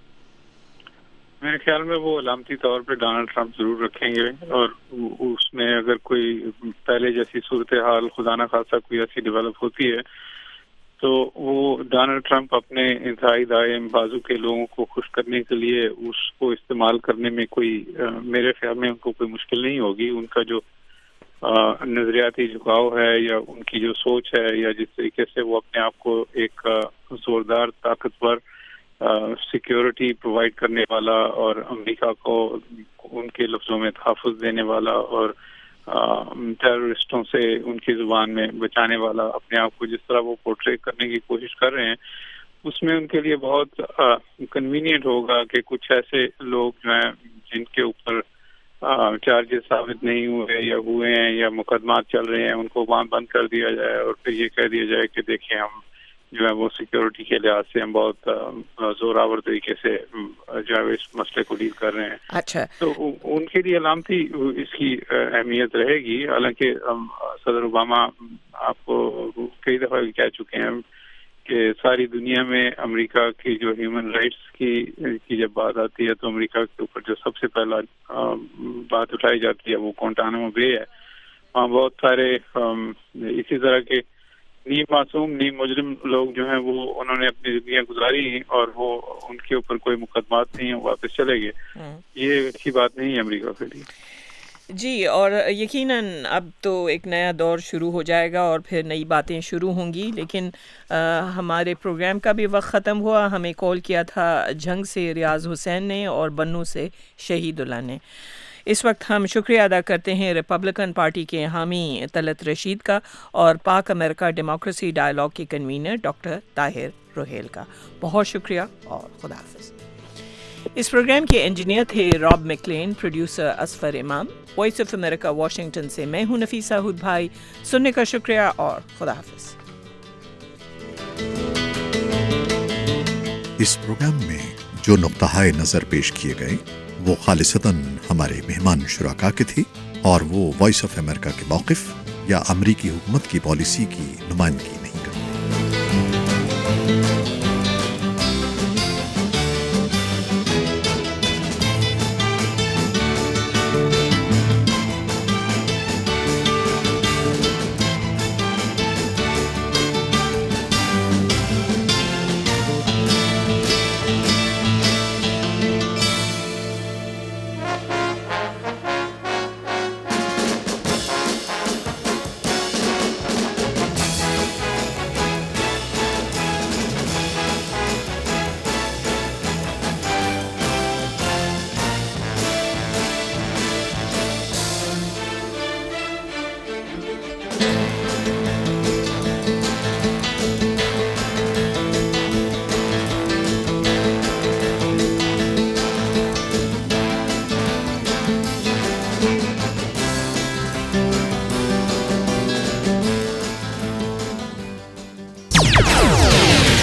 میرے خیال میں وہ علامتی طور پہ ڈونلڈ ٹرمپ ضرور رکھیں گے، اور اس میں اگر کوئی پہلے جیسی صورتحال خدا نہ خاصہ کوئی ایسی ڈیولپ ہوتی ہے تو وہ ڈونلڈ ٹرمپ اپنے انتہائی دائیں بازو کے لوگوں کو خوش کرنے کے لیے اس کو استعمال کرنے میں کوئی میرے خیال میں ان کو کوئی مشکل نہیں ہوگی۔ ان کا جو نظریاتی جھکاؤ ہے یا ان کی جو سوچ ہے یا جس طریقے سے وہ اپنے آپ کو ایک زوردار طاقتور سیکیورٹی پرووائڈ کرنے والا اور امریکہ کو ان کے لفظوں میں تحفظ دینے والا اور ٹیررسٹوں سے ان کی زبان میں بچانے والا اپنے آپ کو جس طرح وہ پورٹریٹ کرنے کی کوشش کر رہے ہیں، اس میں ان کے لیے بہت کنوینئنٹ ہوگا کہ کچھ ایسے لوگ جو ہیں جن کے اوپر چارجز ثابت نہیں ہوئے یا ہوئے ہیں یا مقدمات چل رہے ہیں ان کو وہاں بند کر دیا جائے اور پھر یہ کہہ دیا جائے کہ دیکھیں ہم جو ہے وہ سیکیورٹی کے لحاظ سے ہم بہت زور آور طریقے سے جو ہے اس مسئلے کو ڈیل کر رہے ہیں۔ اچھا، تو ان کے لیے علامتی اس کی اہمیت رہے گی۔ حالانکہ صدر اوباما آپ کو کئی دفعہ کہہ چکے ہیں کہ ساری دنیا میں امریکہ کی جو ہیومن رائٹس کی جب بات آتی ہے تو امریکہ کے اوپر جو سب سے پہلا بات اٹھائی جاتی ہے وہ گوانٹانامو بے ہے۔ وہاں بہت سارے اسی طرح کے نیم معصوم نیم مجرم لوگ جو ہیں وہ انہوں نے اپنی زندگیاں گزاری ہیں اور وہ ان کے اوپر کوئی مقدمات نہیں ہیں، واپس چلے گئے۔ یہ اچھی بات نہیں ہے امریکہ کے لیے۔ جی، اور یقیناً اب تو ایک نیا دور شروع ہو جائے گا اور پھر نئی باتیں شروع ہوں گی، لیکن ہمارے پروگرام کا بھی وقت ختم ہوا۔ ہمیں کال کیا تھا جھنگ سے ریاض حسین نے اور بنو سے شہید اللہ نے۔ اس وقت ہم شکریہ ادا کرتے ہیں ریپبلکن پارٹی کے حامی طلعت رشید کا اور پاک امریکہ ڈیموکریسی ڈائیلاگ کے کنوینر ڈاکٹر طاہر روہیل کا۔ بہت شکریہ اور خدا حافظ۔ اس پروگرام کے انجینئر تھے راب میکلین، پروڈیوسر اصفر امام۔ وائس آف امریکہ واشنگٹن سے میں ہوں نفیسہ ہود بھائی۔ سننے کا شکریہ اور خدا حافظ۔ اس پروگرام میں جو نقطۂ نظر پیش کیے گئے وہ خالصتاً ہمارے مہمان شرکاء کے تھے اور وہ وائس آف امریکہ کے موقف یا امریکی حکومت کی پالیسی کی نمائندگی